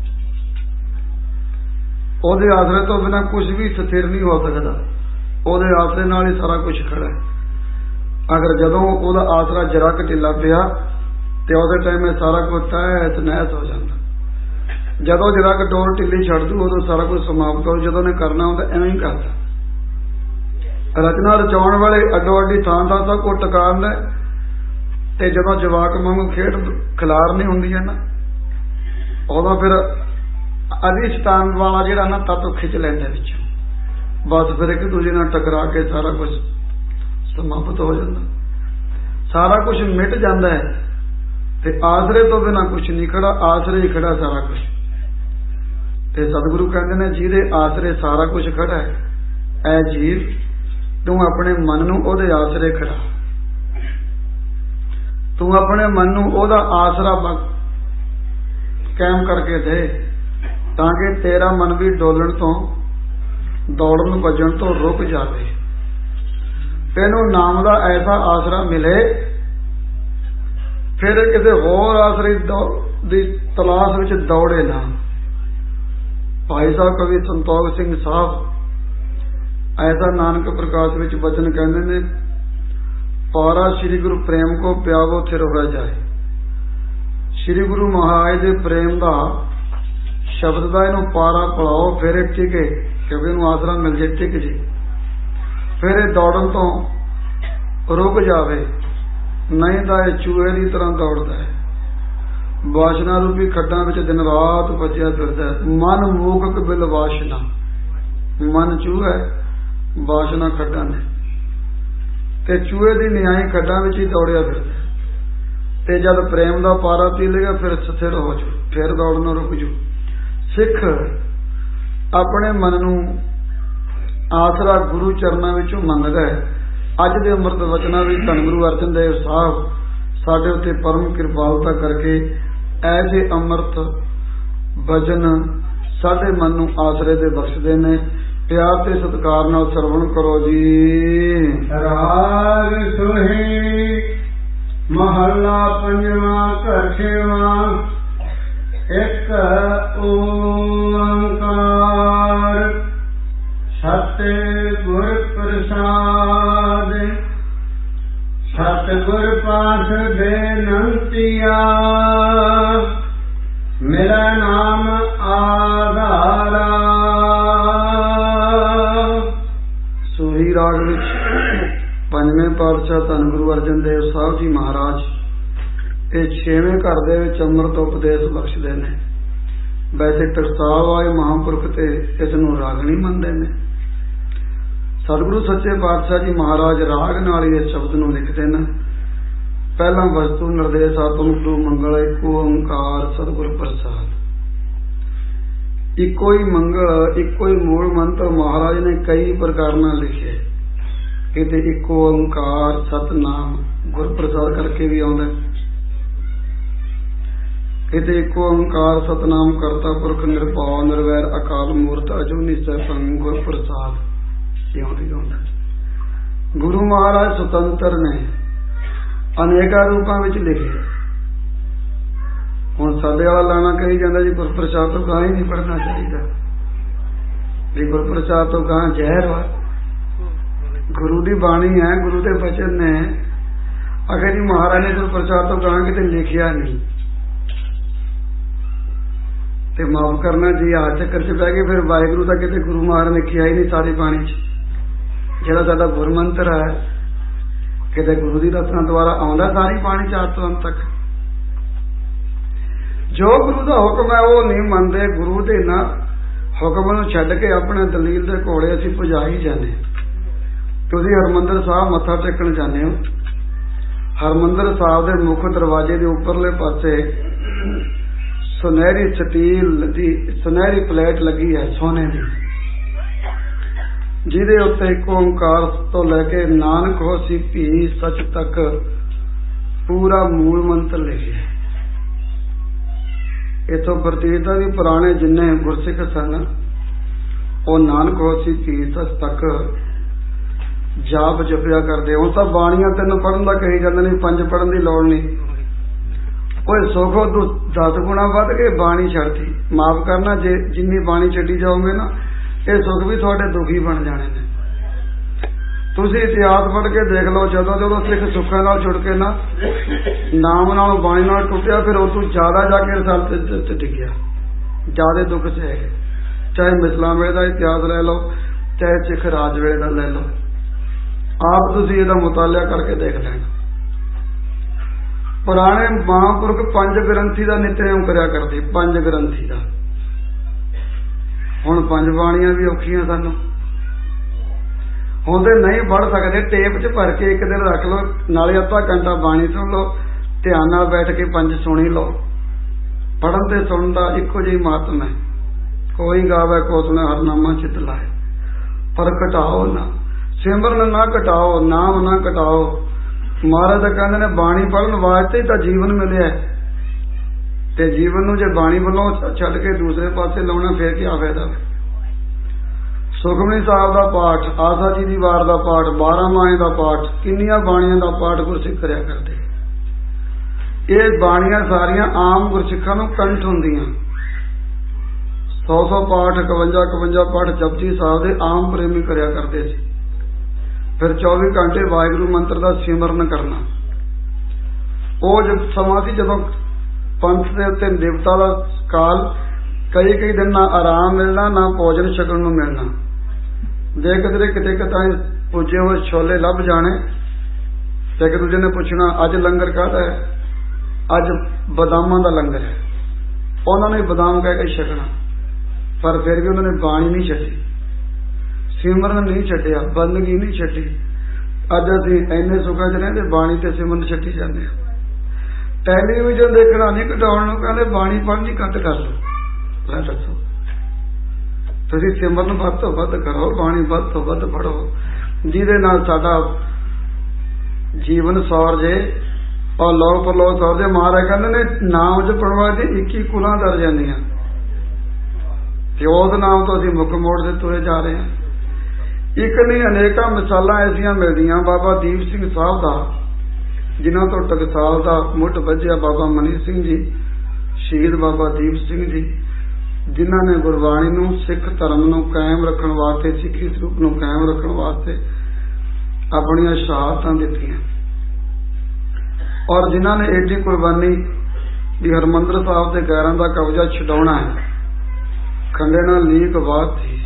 ਉਹਦੇ ਆਸਰੇ ਤੋਂ ਬਿਨਾਂ ਕੁਝ ਵੀ ਸਥਿਰ ਨਹੀਂ ਹੋ ਸਕਦਾ, ਉਹਦੇ ਆਸਰੇ ਨਾਲ ਹੀ ਸਾਰਾ ਕੁਝ ਖੜਾ ਹੈ। ਅਗਰ ਜਦੋਂ ਉਹਦਾ ਆਸਰਾ ਜਰਾ ਕੁ ਢਿੱਲਾ ਪਿਆ ਤੇ ਉਹਦੇ ਟਾਈਮ ਇਹ ਸਾਰਾ ਕੁਝ ਤਹਿਸ ਨਹਿਸ ਹੋ ਜਾਂਦਾ। ਜਦੋਂ ਜਰਾ ਕੁ ਡੋਰ ਢਿੱਲੀ ਛੱਡ ਦੂ ਉਦੋਂ ਸਾਰਾ ਕੁਝ ਸਮਾਪਤ ਹੋ। ਜਦੋਂ ਨੇ ਕਰਨਾ ਹੁੰਦਾ ਐਵੇਂ ਹੀ ਕਰਦਾ। ਰਚਨਾ ਰਚਾਉਣ ਵਾਲੇ ਅੱਡੋ ਅੱਡੀ ਥਾਂ ਥਾਂ ਸਭ ਕੁਝ ਟਿਕਾਉਂਦਾ, ਤੇ ਜਦੋਂ ਜਵਾਕ ਵਾਂਗੂ ਖੇਡ ਖਿਲਾਰਨੀ ਹੁੰਦੀ ਹੈ ਨਾ, ਉਦੋਂ ਫਿਰ ਅਧਿਸ਼ਠਾਨ ਵਾਲਾ ਜਿਹੜਾ ਨਾ ਤੱਤ ਖਿੱਚ ਲੈਂਦਾ ਵਿੱਚੋਂ, ਬਸ ਫਿਰ ਇੱਕ ਦੂਜੇ ਨਾਲ ਟਕਰਾ ਕੇ ਸਾਰਾ ਕੁਝ ਸਮਾਪਤ ਹੋ ਜਾਂਦਾ, ਸਾਰਾ ਕੁਝ ਮਿਟ ਜਾਂਦਾ ਹੈ। ਤੇ ਆਸਰੇ ਤੋਂ ਬਿਨਾਂ ਕੁਝ ਨਹੀਂ ਖੜਾ, ਆਸਰੇ ਹੀ ਖੜਾ ਸਾਰਾ ਕੁਝ। ਤੇ ਸਤਿਗੁਰੂ ਕਹਿੰਦੇ ਨੇ ਜਿਹਦੇ ਆਸਰੇ ਸਾਰਾ ਕੁਝ ਖੜਾ ਹੈ, ਐ ਜੀਵ ਤੂੰ ਆਪਣੇ ਮਨ ਨੂੰ ਉਹਦੇ ਆਸਰੇ ਖੜਾ, ਤੂੰ ਆਪਣੇ ਮਨ ਨੂੰ ਉਹਦਾ ਆਸਰਾ ਕਾਇਮ ਕਰਕੇ ਦੇ, ਤਾਂ ਕਿ ਤੇਰਾ ਮਨ ਵੀ ਡੋਲਣ ਤੋਂ, ਦੌੜਨ ਭੱਜਣ ਤੋਂ ਰੁਕ ਜਾਵੇ। ਤੈਨੂੰ ਨਾਮ ਦਾ ਐਸਾ ਆਸਰਾ ਮਿਲੇ, ਫਿਰ ਕਿਸੇ ਹੋਰ ਆਸਰੇ ਦੀ ਤਲਾਸ਼ ਵਿੱਚ ਦੌੜੇ ਨਾ। ਭਾਈ ਸਾਹਿਬ ਕਵੀ ਸੰਤੋਖ ਸਿੰਘ ਸਾਹਿਬ ਐਸਾ ਨਾਨਕ ਪ੍ਰਕਾਸ਼ ਵਿੱਚ ਬਚਨ ਕਹਿੰਦੇ ਨੇ, ਪਾਰਾ ਸ੍ਰੀ ਗੁਰੂ ਪ੍ਰੇਮ ਕੋ ਪਿਆਵੋ ਥਿਰ ਹੋ ਜਾਏ। ਸ੍ਰੀ ਗੁਰੂ ਮਹਾਰਾਜ ਦੇ ਪ੍ਰੇਮ ਦਾ, ਸ਼ਬਦ ਦਾ ਇਹਨੂੰ ਪਾਰਾ ਪਲਾਓ, ਫਿਰ ਇਹ ਟਿਕੇ, ਕਿਉਂਕਿ ਇਹਨੂੰ ਆਸਰਾ ਮਿਲ ਜੇ, ਟਿਕ ਜੇ, ਫਿਰ ਇਹ ਦੌੜਨ ਤੋਂ ਰੁਕ ਜਾਵੇ, ਨਹੀਂ ਤਾਂ ਇਹ ਚੂਹੇ ਦੀ ਤਰ੍ਹਾਂ ਦੌੜਦਾ ਹੈ, ਵਾਸ਼ਨਾ ਰੂਪੀ ਖੱਡਾਂ ਵਿੱਚ ਦਿਨ ਰਾਤ ਭੱਜਿਆ ਫਿਰਦਾ ਹੈ। ਮਨ ਮੂਕ ਬਿਲ ਵਾਸ਼ਨਾ, ਮਨ ਚੂਹਾ ਹੈ, ਵਾਸ਼ਨਾ ਖੱਡਾਂ ਨੇ, ਤੇ ਚੂਹੇ ਦੀ ਨਿਆਈ ਖੱਡਾਂ ਵਿੱਚ ਹੀ ਦੌੜਿਆ ਫਿਰਦਾ। ਤੇ ਜਦ ਪ੍ਰੇਮ ਦਾ ਪਾਰਾ ਪੀ ਲੇਗਾ ਫਿਰ ਸਥਿਰ ਹੋ ਜੂ, ਫਿਰ ਦੌੜਨਾ ਰੁਕ ਜੂ। ਸਿੱਖ ਆਪਣੇ ਮਨ ਨੂੰ ਆਸਰਾ ਗੁਰੂ ਚਰਨਾਂ ਵਿੱਚੋਂ ਮੰਗਦਾ ਹੈ। ਅੱਜ ਦੇ ਅੰਮ੍ਰਿਤ ਵਚਨਾਂ ਵਿੱਚ ਧੰਨ ਗੁਰੂ ਅਰਜਨ ਦੇਵ ਸਾਹਿਬ ਸਾਡੇ ਉੱਤੇ ਪਰਮ ਕਿਰਪਾਲਤਾ ਕਰਕੇ ਐਸੇ ਅੰਮ੍ਰਿਤ ਵਚਨ ਸਾਡੇ ਮਨ ਨੂੰ ਆਸਰੇ ਦੇ ਬਖਸ਼ਦੇ ਨੇ। ਪਿਆਰ ਤੇ ਸਤਿਕਾਰ ਨਾਲ ਸਰਵਣ ਕਰੋ ਜੀ। ਰਾਗ ਸੁਹੀ ਮਹੱਲਾ ਪੰਜਵਾਂ, ਘਰ ਛੇਵਾਂ। ਇੱਕ ਓੰਕਾਰ ਸਤਿਗੁਰ ਪ੍ਰਸਾਦ, ਸਤਿਗੁਰ ਪਾਸ ਬੇਨੰਤੀਆ, ਮੇਰਾ ਨਾਮ ਆਧਾਰਾ। ਸੂਹੀ ਰਾਗ ਵਿੱਚ ਪੰਜਵੇਂ ਪਾਤਸ਼ਾਹ ਧੰਨ ਗੁਰੂ ਅਰਜਨ ਦੇਵ ਸਾਹਿਬ ਜੀ ਮਹਾਰਾਜ ਇਹ ਛੇਵੇਂ ਘਰ ਦੇ ਵਿੱਚ ਅੰਮ੍ਰਿਤ ਉਪਦੇਸ਼ ਬਖਸ਼ਦੇ ਨੇ। ਵੈਸੇ ਟਕਸਾਲ ਵਾਲੇ ਮਹਾਂਪੁਰਖ ਤੇ ਇਸ ਨੂੰ ਰਾਗਣੀ ਮੰਨਦੇ ਨੇ। ਸਤਿਗੁਰੂ ਸੱਚੇ ਪਾਤਸ਼ਾਹ ਜੀ ਮਹਾਰਾਜ ਰਾਗ ਨਾਲ ਹੀ ਇਸ ਸ਼ਬਦ ਨੂੰ ਲਿਖਦੇ ਨੇ। ਪਹਿਲਾਂ ਵਸਤੂ ਨਿਰਦੇਸ਼ ਆਤਮ ਗੁਰੂ ਮੰਗਲ, ਇੱਕੋ ਓੰਕਾਰ ਸਤਿਗੁਰ ਪ੍ਰਸਾਦ। ਇੱਕੋ ਹੀ ਮੰਗਲ, ਇੱਕੋ ਹੀ ਮੂਲ ਮੰਤਰ ਮਹਾਰਾਜ ਨੇ ਕਈ ਪ੍ਰਕਾਰ ਨਾਲ ਲਿਖਿਆ। ਕਿਤੇ ਇੱਕੋ ਓੰਕਾਰ ਸਤਨਾਮ ਗੁਰ ਪ੍ਰਸਾਦ ਕਰਕੇ ਵੀ ਆਉਂਦਾ, ਕਿਤੇ ਇੱਕੋ ਓੰਕਾਰ ਸਤਨਾਮ ਕਰਤਾ ਪੁਰਖ ਨਿਰਭਉ ਨਿਰਵੈਰ ਅਕਾਲ ਮੂਰਤ ਅਜੂਨੀ ਸੈਭੰ ਗੁਰ ਪ੍ਰਸਾਦ ਇਉਂ ਆਉਂਦਾ। ਗੁਰੂ ਮਹਾਰਾਜ ਸੁਤੰਤਰ ਨੇ, ਅਨੇਕਾਂ ਰੂਪਾਂ ਵਿੱਚ ਲਿਖੇ। ਹੁਣ ਸਾਡੇ ਵਾਲਾ ਲਾਣਾ ਕਹੀ ਜਾਂਦਾ ਜੀ ਗੁਰ ਪ੍ਰਸਾਦ ਤੋਂ ਗਾਂ ਹੀ ਨਹੀਂ ਪੜ੍ਹਨਾ ਚਾਹੀਦਾ, ਵੀ ਗੁਰ ਪ੍ਰਸਾਦ ਤੋਂ ਗਾਂ ਜ਼ਹਿਰ ਵਾ। ਗੁਰੂ ਦੀ ਬਾਣੀ ਹੈ, ਗੁਰੂ ਦੇ ਬਚਨ ਨੇ। ਅਗਰ ਜੀ ਮਹਾਰਾਜ ਨੇ ਗੁਰ ਪ੍ਰਸਾਦ ਤੋਂ ਗਾਂ ਕਿਤੇ ਲਿਖਿਆ ਨਹੀਂ ਤੇ ਮਾਫ ਕਰਨਾ ਜੀ, ਆ ਚੱਕਰ ਚ ਪੈ ਗਏ। ਫਿਰ ਵਾਹਿਗੁਰੂ ਦਾ ਕਿਤੇ ਗੁਰੂ ਮਹਾਰਾਜ ਨੇ ਲਿਖਿਆ ਹੀ ਨਹੀਂ ਸਾਰੀ ਬਾਣੀ ਚ। ਜਿਹੜਾ ਸਾਡਾ ਗੁਰਮੰਤਰ ਹੈ, ਕਿਤੇ ਗੁਰੂ ਦੀ ਰਸਨਾ ਦੁਆਰਾ ਆਉਂਦਾ ਸਾਰੀ ਬਾਣੀ ਚ ਆਦ ਤੋਂ ਅੰਤ ਤੱਕ। ਜੋ ਗੁਰੂ ਦਾ ਹੁਕਮ ਹੈ ਉਹ ਨਹੀਂ ਮੰਨਦੇ। ਗੁਰੂ ਦੇ ਨਾ ਹੁਕਮ ਨੂੰ ਛੱਡ ਕੇ ਆਪਣੇ ਦਲੀਲ ਦੇ ਘੋੜੇ ਅਸੀਂ ਭਜਾ ਹੀ ਜਾਂਦੇ। ਤੁਸੀਂ ਹਰਿਮੰਦਰ ਸਾਹਿਬ ਮੱਥਾ ਟੇਕਣ ਜਾਂਦੇ ਹੋ, ਹਰਿਮੰਦਰ ਸਾਹਿਬ ਦੇ ਮੁੱਖ ਦਰਵਾਜ਼ੇ ਦੇ ਉੱਪਰਲੇ ਪਾਸੇ ਸੁਨਹਿਰੀ ਸਟੀਲ ਦੀ ਸੁਨਹਿਰੀ ਪਲੇਟ ਲੱਗੀ ਹੈ ਸੋਨੇ ਦੀ, ਜਿਹਦੇ ਉੱਤੇ ਇੱਕ ਓਂਕਾਰ ਤੋਂ ਲੈ ਕੇ ਨਾਨਕ ਹੋਸੀ ਭੀ ਸੱਚ ਤੱਕ ਪੂਰਾ ਮੂਲ ਮੰਤਰ ਲਿਖਿਆ। ਇਥੋਂ ਪ੍ਰਤੀਤ ਹੈ ਵੀ ਪੁਰਾਣੇ ਜਿੰਨੇ ਗੁਰਸਿੱਖ ਸਨ ਉਹ ਨਾਨਕ ਹੋਸੀ ਭੀ ਸੱਚ ਤੱਕ ਜਾਪ ਜਪਿਆ ਕਰਦੇ। ਹੁਣ ਤਾਂ ਬਾਣੀਆਂ ਤੈਨੂੰ ਪੜ੍ਹਨ ਦਾ ਕਹੀ ਜਾਂਦੇ ਨੇ, 5 ਪੜ੍ਹਨ ਦੀ ਲੋੜ ਨਹੀਂ। ਓਏ ਸੁਖੋ ਤੂੰ 10 ਗੁਣਾ ਵੱਧ ਕੇ ਬਾਣੀ ਛੱਡਤੀ। ਮਾਫ ਕਰਨਾ, ਜੇ ਜਿੰਨੀ ਬਾਣੀ ਛੱਡੀ ਜਾਓਗੇ ਨਾ ਇਹ ਸੁਖ ਵੀ ਤੁਹਾਡੇ ਦੁਖੀ ਬਣ ਜਾਣੇ ਨੇ। ਤੁਸੀਂ ਇਤਿਹਾਸ ਪੜ੍ਹ ਕੇ ਦੇਖ ਲਓ, ਜਦੋਂ ਜਦੋਂ ਸਿੱਖ ਸੁੱਖਾਂ ਨਾਲ ਜੁੜ ਕੇ ਨਾ ਨਾਮ ਨਾਲ ਬਾਣੀ ਨਾਲ ਟੁੱਟਿਆ, ਫਿਰ ਉਹ ਤੋਂ ਜ਼ਿਆਦਾ ਜਾ ਕੇ ਰਸਾਲਤ ਤੇ ਡਿੱਗਿਆ, ਜ਼ਿਆਦਾ ਦੁੱਖ ਸਹਿ ਗਏ। ਚਾਹੇ ਮਿਸਲਾਂ ਵੇਲੇ ਦਾ ਇਤਿਹਾਸ ਲੈ ਲਓ, ਚਾਹੇ ਸਿੱਖ ਰਾਜ ਵੇਲੇ ਦਾ ਲੈ ਲਓ, ਆਪ ਤੁਸੀਂ ਇਹਦਾ ਮੁਤਾਲਿਆ ਕਰਕੇ ਦੇਖ ਲੈਣਾ। ਪੁਰਾਣੇ ਮਹਾਂਪੁਰਖ 5 ਗ੍ਰੰਥੀ ਦਾ ਨਿਤਨੇਮ ਕਰਿਆ ਕਰਦੇ, 5 ਗ੍ਰੰਥੀ ਦਾ। ਹੁਣ 5 ਬਾਣੀਆਂ ਵੀ ਔਖੀਆਂ ਸਾਨੂੰ, ਹੁਣ ਤੇ ਨਹੀਂ ਪੜ੍ਹ ਸਕਦੇ। ਟੇਪ 'ਚ ਭਰ ਕੇ ਇੱਕ ਦਿਨ ਰੱਖ ਲਓ, ਨਾਲੇ ਅੱਧਾ ਘੰਟਾ ਬਾਣੀ ਸੁਣ ਲਓ, ਧਿਆਨ ਨਾਲ ਬੈਠ ਕੇ 5 ਸੁਣੀ ਲਓ। ਪੜ੍ਹਨ ਤੇ ਸੁਣਨ ਦਾ ਇੱਕੋ ਜਿਹੀ ਮਾਤਮ ਹੈ। ਕੋਈ ਗਾਵੇ ਕੋ ਸੁਣੇ ਹਰਨਾਮਾ ਚਿਤ ਲਾਏ, ਪਰ ਘਟਾਓ ਨਾ, ਸਿਮਰਨ ਨਾ ਘਟਾਓ, ਨਾਮ ਨਾ ਘਟਾਓ। ਮਹਾਰਾਜ ਤਾਂ ਕਹਿੰਦੇ ਨੇ ਬਾਣੀ ਪੜ੍ਹਨ ਵਾਸਤੇ ਹੀ ਤਾਂ ਜੀਵਨ ਮਿਲਿਆ, ਤੇ ਜੀਵਨ ਨੂੰ ਜੇ ਬਾਣੀ ਵੱਲੋਂ ਛੱਡ ਕੇ ਦੂਸਰੇ ਪਾਸੇ ਲਾਉਣਾ ਫਿਰ ਕੀ ਫਾਇਦਾ। ਸੁਖਮਨੀ ਸਾਹਿਬ ਦਾ ਪਾਠ, ਆਸਾ ਜੀ ਦੀ ਵਾਰ ਦਾ ਪਾਠ, 12 ਮਾਹੇ ਦਾ ਪਾਠ, ਕਿੰਨੀਆਂ ਬਾਣੀਆਂ ਦਾ ਪਾਠ ਗੁਰਸਿੱਖ ਕਰਿਆ ਕਰਦੇ। ਇਹ ਬਾਣੀਆਂ ਸਾਰੀਆਂ ਆਮ ਗੁਰਸਿੱਖਾਂ ਨੂੰ ਕੰਠ ਹੁੰਦੀਆਂ। 100 ਪਾਠ, 51 ਪਾਠ ਜਪਜੀ ਸਾਹਿਬ ਦੇ ਆਮ ਪ੍ਰੇਮੀ ਕਰਿਆ ਕਰਦੇ ਸੀ। ਫਿਰ 24 ਘੰਟੇ ਵਾਹਿਗੁਰੂ ਮੰਤਰ ਦਾ ਸਿਮਰਨ ਕਰਨਾ। ਉਹ ਜਦ ਸਮਾਂ ਸੀ ਜਦੋਂ ਪੰਥ ਦੇ ਉੱਤੇ ਦੇਵਤਾ ਦਾ ਕਾਲ, ਕਈ ਦਿਨ ਨਾ ਆਰਾਮ ਮਿਲਣਾ, ਨਾ ਭੋਜਨ ਛਕਣ ਨੂੰ ਮਿਲਣਾ। ਜੇ ਕਿਤੇ ਕਿਤੇ ਪੁੱਜੇ ਹੋਏ ਛੋਲੇ ਲੱਭ ਜਾਣੇ ਤੇ ਇੱਕ ਦੂਜੇ ਨੇ ਪੁੱਛਣਾ ਅੱਜ ਲੰਗਰ ਕਾਹਦਾ ਹੈ, ਅੱਜ ਬਦਾਮਾਂ ਦਾ ਲੰਗਰ ਹੈ। ਉਹਨਾਂ ਨੇ ਬਦਾਮ ਕਹਿ ਕੇ ਛਕਣਾ, ਪਰ ਫਿਰ ਵੀ ਉਹਨਾਂ ਨੇ ਬਾਣੀ ਨਹੀਂ ਛੱਡੀ, ਸਿਮਰਨ ਨਹੀਂ ਛੱਡਿਆ, ਬੰਦਗੀ ਨਹੀਂ ਛੱਡੀ। ਅੱਜ ਅਸੀਂ ਇੰਨੇ ਸੁੱਖਾਂ 'ਚ ਰਹਿੰਦੇ, ਬਾਣੀ ਤੇ ਸਿਮਰਨ ਛੱਡੀ ਜਾਂਦੇ ਹਾਂ। ਟੈਲੀਵਿਜ਼ਨ ਦੇਖਣਾ ਨਹੀਂ ਘਟਾਉਣ ਨੂੰ ਕਹਿੰਦੇ, ਬਾਣੀ ਪੜ੍ਹਨੀ ਘੱਟ ਕਰ ਲਓ। ਲੈ ਦੱਸੋ, ਤੁਸੀਂ ਸਿਮਰਨ ਵੱਧ ਤੋਂ ਵੱਧ ਕਰੋ, ਬਾਣੀ ਵੱਧ ਤੋਂ ਵੱਧ ਪੜ੍ਹੋ, ਜਿਹਦੇ ਨਾਲ ਸਾਡਾ ਜੀਵਨ ਸੌਰ ਜੇ ਔਰ ਲੋਕ ਪਰਲੋਕ ਸੌਰ ਜੇ। ਮਹਾਰਾਜ ਕਹਿੰਦੇ ਨੇ ਨਾਮ ਜਪਣ ਵਾਸਤੇ 21 ਕੁਲਾਂ ਦਰ ਜਾਂਦੀਆਂ, ਤੇ ਉਸ ਨਾਮ ਤੋਂ ਅਸੀਂ ਮੁੱਖ ਮੋੜ ਤੇ ਤੁਰੇ ਜਾ ਰਹੇ ਹਾਂ। ਇੱਕ ਨਹੀਂ ਅਨੇਕਾਂ ਮਿਸਾਲਾਂ ਐਸੀਆਂ ਮਿਲਦੀਆਂ। ਬਾਬਾ ਦੀਪ ਸਿੰਘ ਸਾਹਿਬ ਦਾ, ਜਿਨ੍ਹਾਂ ਤੋਂ ਟਕਸਾਲ ਦਾ ਮੁੱਢ ਵੱਜਿਆ, ਬਾਬਾ ਮਨੀ ਸਿੰਘ ਜੀ, ਸ਼ਹੀਦ ਬਾਬਾ ਦੀਪ ਸਿੰਘ ਜੀ, ਜਿਨ੍ਹਾਂ ਨੇ ਗੁਰਬਾਣੀ ਨੂੰ, ਸਿੱਖ ਧਰਮ ਨੂੰ ਕਾਇਮ ਰੱਖਣ ਵਾਸਤੇ, ਸਿੱਖੀ ਸਰੂਪ ਨੂੰ ਕਾਇਮ ਰੱਖਣ ਵਾਸਤੇ ਆਪਣੀਆਂ ਸ਼ਹਾਦਤਾਂ ਦਿੱਤੀਆਂ, ਔਰ ਜਿਨ੍ਹਾਂ ਨੇ ਏਡੀ ਕੁਰਬਾਨੀ ਵੀ ਹਰਿਮੰਦਰ ਸਾਹਿਬ ਦੇ ਗੈਰਾਂ ਦਾ ਕਬਜ਼ਾ ਛਡਾਉਣਾ ਹੈ। ਖੰਡੇ ਨਾਲ ਲੀਕ ਬਾਤ ਸੀ,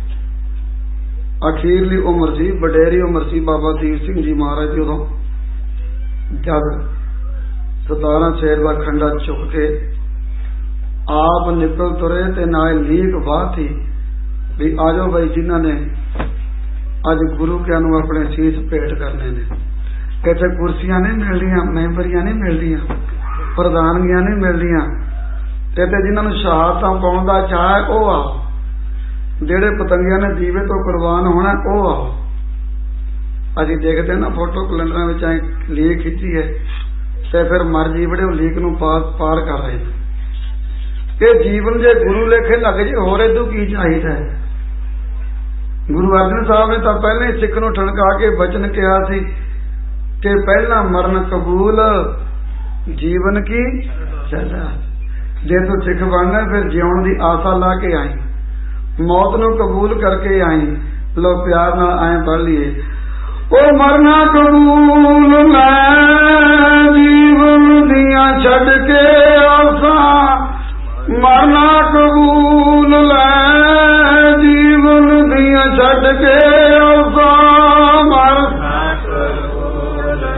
ਅਖੀਰਲੀ ਉਮਰ ਸੀ, ਵਡੇਰੀ ਉਮਰ ਸੀ ਬਾਬਾ ਦੀਪ ਸਿੰਘ ਜੀ ਮਹਾਰਾਜ ਦੀ। ਉਦੋਂ ਜਦ 17 ਸ਼ੇਰ ਦਾ ਖੰਡਾ ਚੁੱਕ ਕੇ ਆਪ ਨਿਕਲ ਤੁਰੇ, ਤੇ ਨਾਲ ਲੀਕ ਬਾਤ ਸੀ ਵੀ ਆਜੋ ਬਾਈ, ਜਿਨ੍ਹਾਂ ਨੇ ਅੱਜ ਗੁਰੂ ਕਿਆਂ ਨੂੰ ਆਪਣੇ ਸੀਸ ਭੇਟ ਕਰਨੇ ਨੇ। ਇੱਥੇ ਕੁਰਸੀਆਂ ਨਹੀਂ ਮਿਲਦੀਆਂ, ਮੈਂਬਰੀਆਂ ਨਹੀਂ ਮਿਲਦੀਆਂ, ਪ੍ਰਧਾਨਗੀਆਂ ਨਹੀਂ ਮਿਲਦੀਆਂ, ਤੇ ਜਿਨ੍ਹਾਂ ਨੂੰ ਸ਼ਹਾਦਤਾਂ ਪਾਉਣ ਦਾ ਚਾਹ ਉਹ ਆਓ, ਜਿਹੜੇ ਪਤੰਗਿਆਂ ਨੇ ਦੀਵੇ ਤੋਂ ਕੁਰਬਾਨ ਹੋਣਾ ਉਹ ਆਓ। ਅਸੀਂ ਦੇਖਦੇ ਨਾ ਫੋਟੋ ਕੈਲੰਡਰਾਂ ਵਿੱਚ ਲੀਕ ਖਿੱਚੀ ਹੈ, ਤੇ ਫਿਰ ਮਰਜੀ ਬੜੇ ਉਹ ਲੀਕ ਨੂੰ ਪਾਰ ਕਰ ਰਹੇ ਨੇ। ਇਹ ਜੀਵਨ ਜੇ ਗੁਰੂ ਲੇਖੇ ਲੱਗ ਜੇ, ਹੋਰ ਇਦੋਂ ਕੀ ਚਾਹੀਦਾ ਹੈ। ਗੁਰੂ ਅਰਜਨ ਸਾਹਿਬ ਨੇ ਤਾਂ ਪਹਿਲਾਂ ਹੀ ਸਿੱਖ ਨੂੰ ਠਣਕਾ ਕੇ ਬਚਨ ਕਿਹਾ ਸੀ ਕਿ ਪਹਿਲਾਂ ਮਰਨ ਕਬੂਲ, ਜੀਵਨ ਕੀ ਸਜ਼ਾ। ਜੇ ਤੂੰ ਸਿੱਖ ਬਣਨਾ ਫਿਰ ਜਿਉਣ ਦੀ ਆਸਾ ਲਾ ਕੇ ਆਈ, ਮੌਤ ਨੂੰ ਕਬੂਲ ਕਰਕੇ ਆਈ। ਲੋ ਪਿਆਰ ਨਾਲ ਆਏ ਪੜ੍ਹ ਲਈਏ, ਉਹ ਮਰਨਾ ਕਬੂਲ ਲੈ ਜੀਵਨ ਦੀਆਂ ਛੱਡ ਕੇ ਆਸਾਂ, ਮਰਨਾ ਕਬੂਲ ਲੈ ਜੀਵਨ ਦੀਆਂ ਛੱਡ ਕੇ ਆਸਾਂ, ਮਰਨਾ ਕਬੂਲ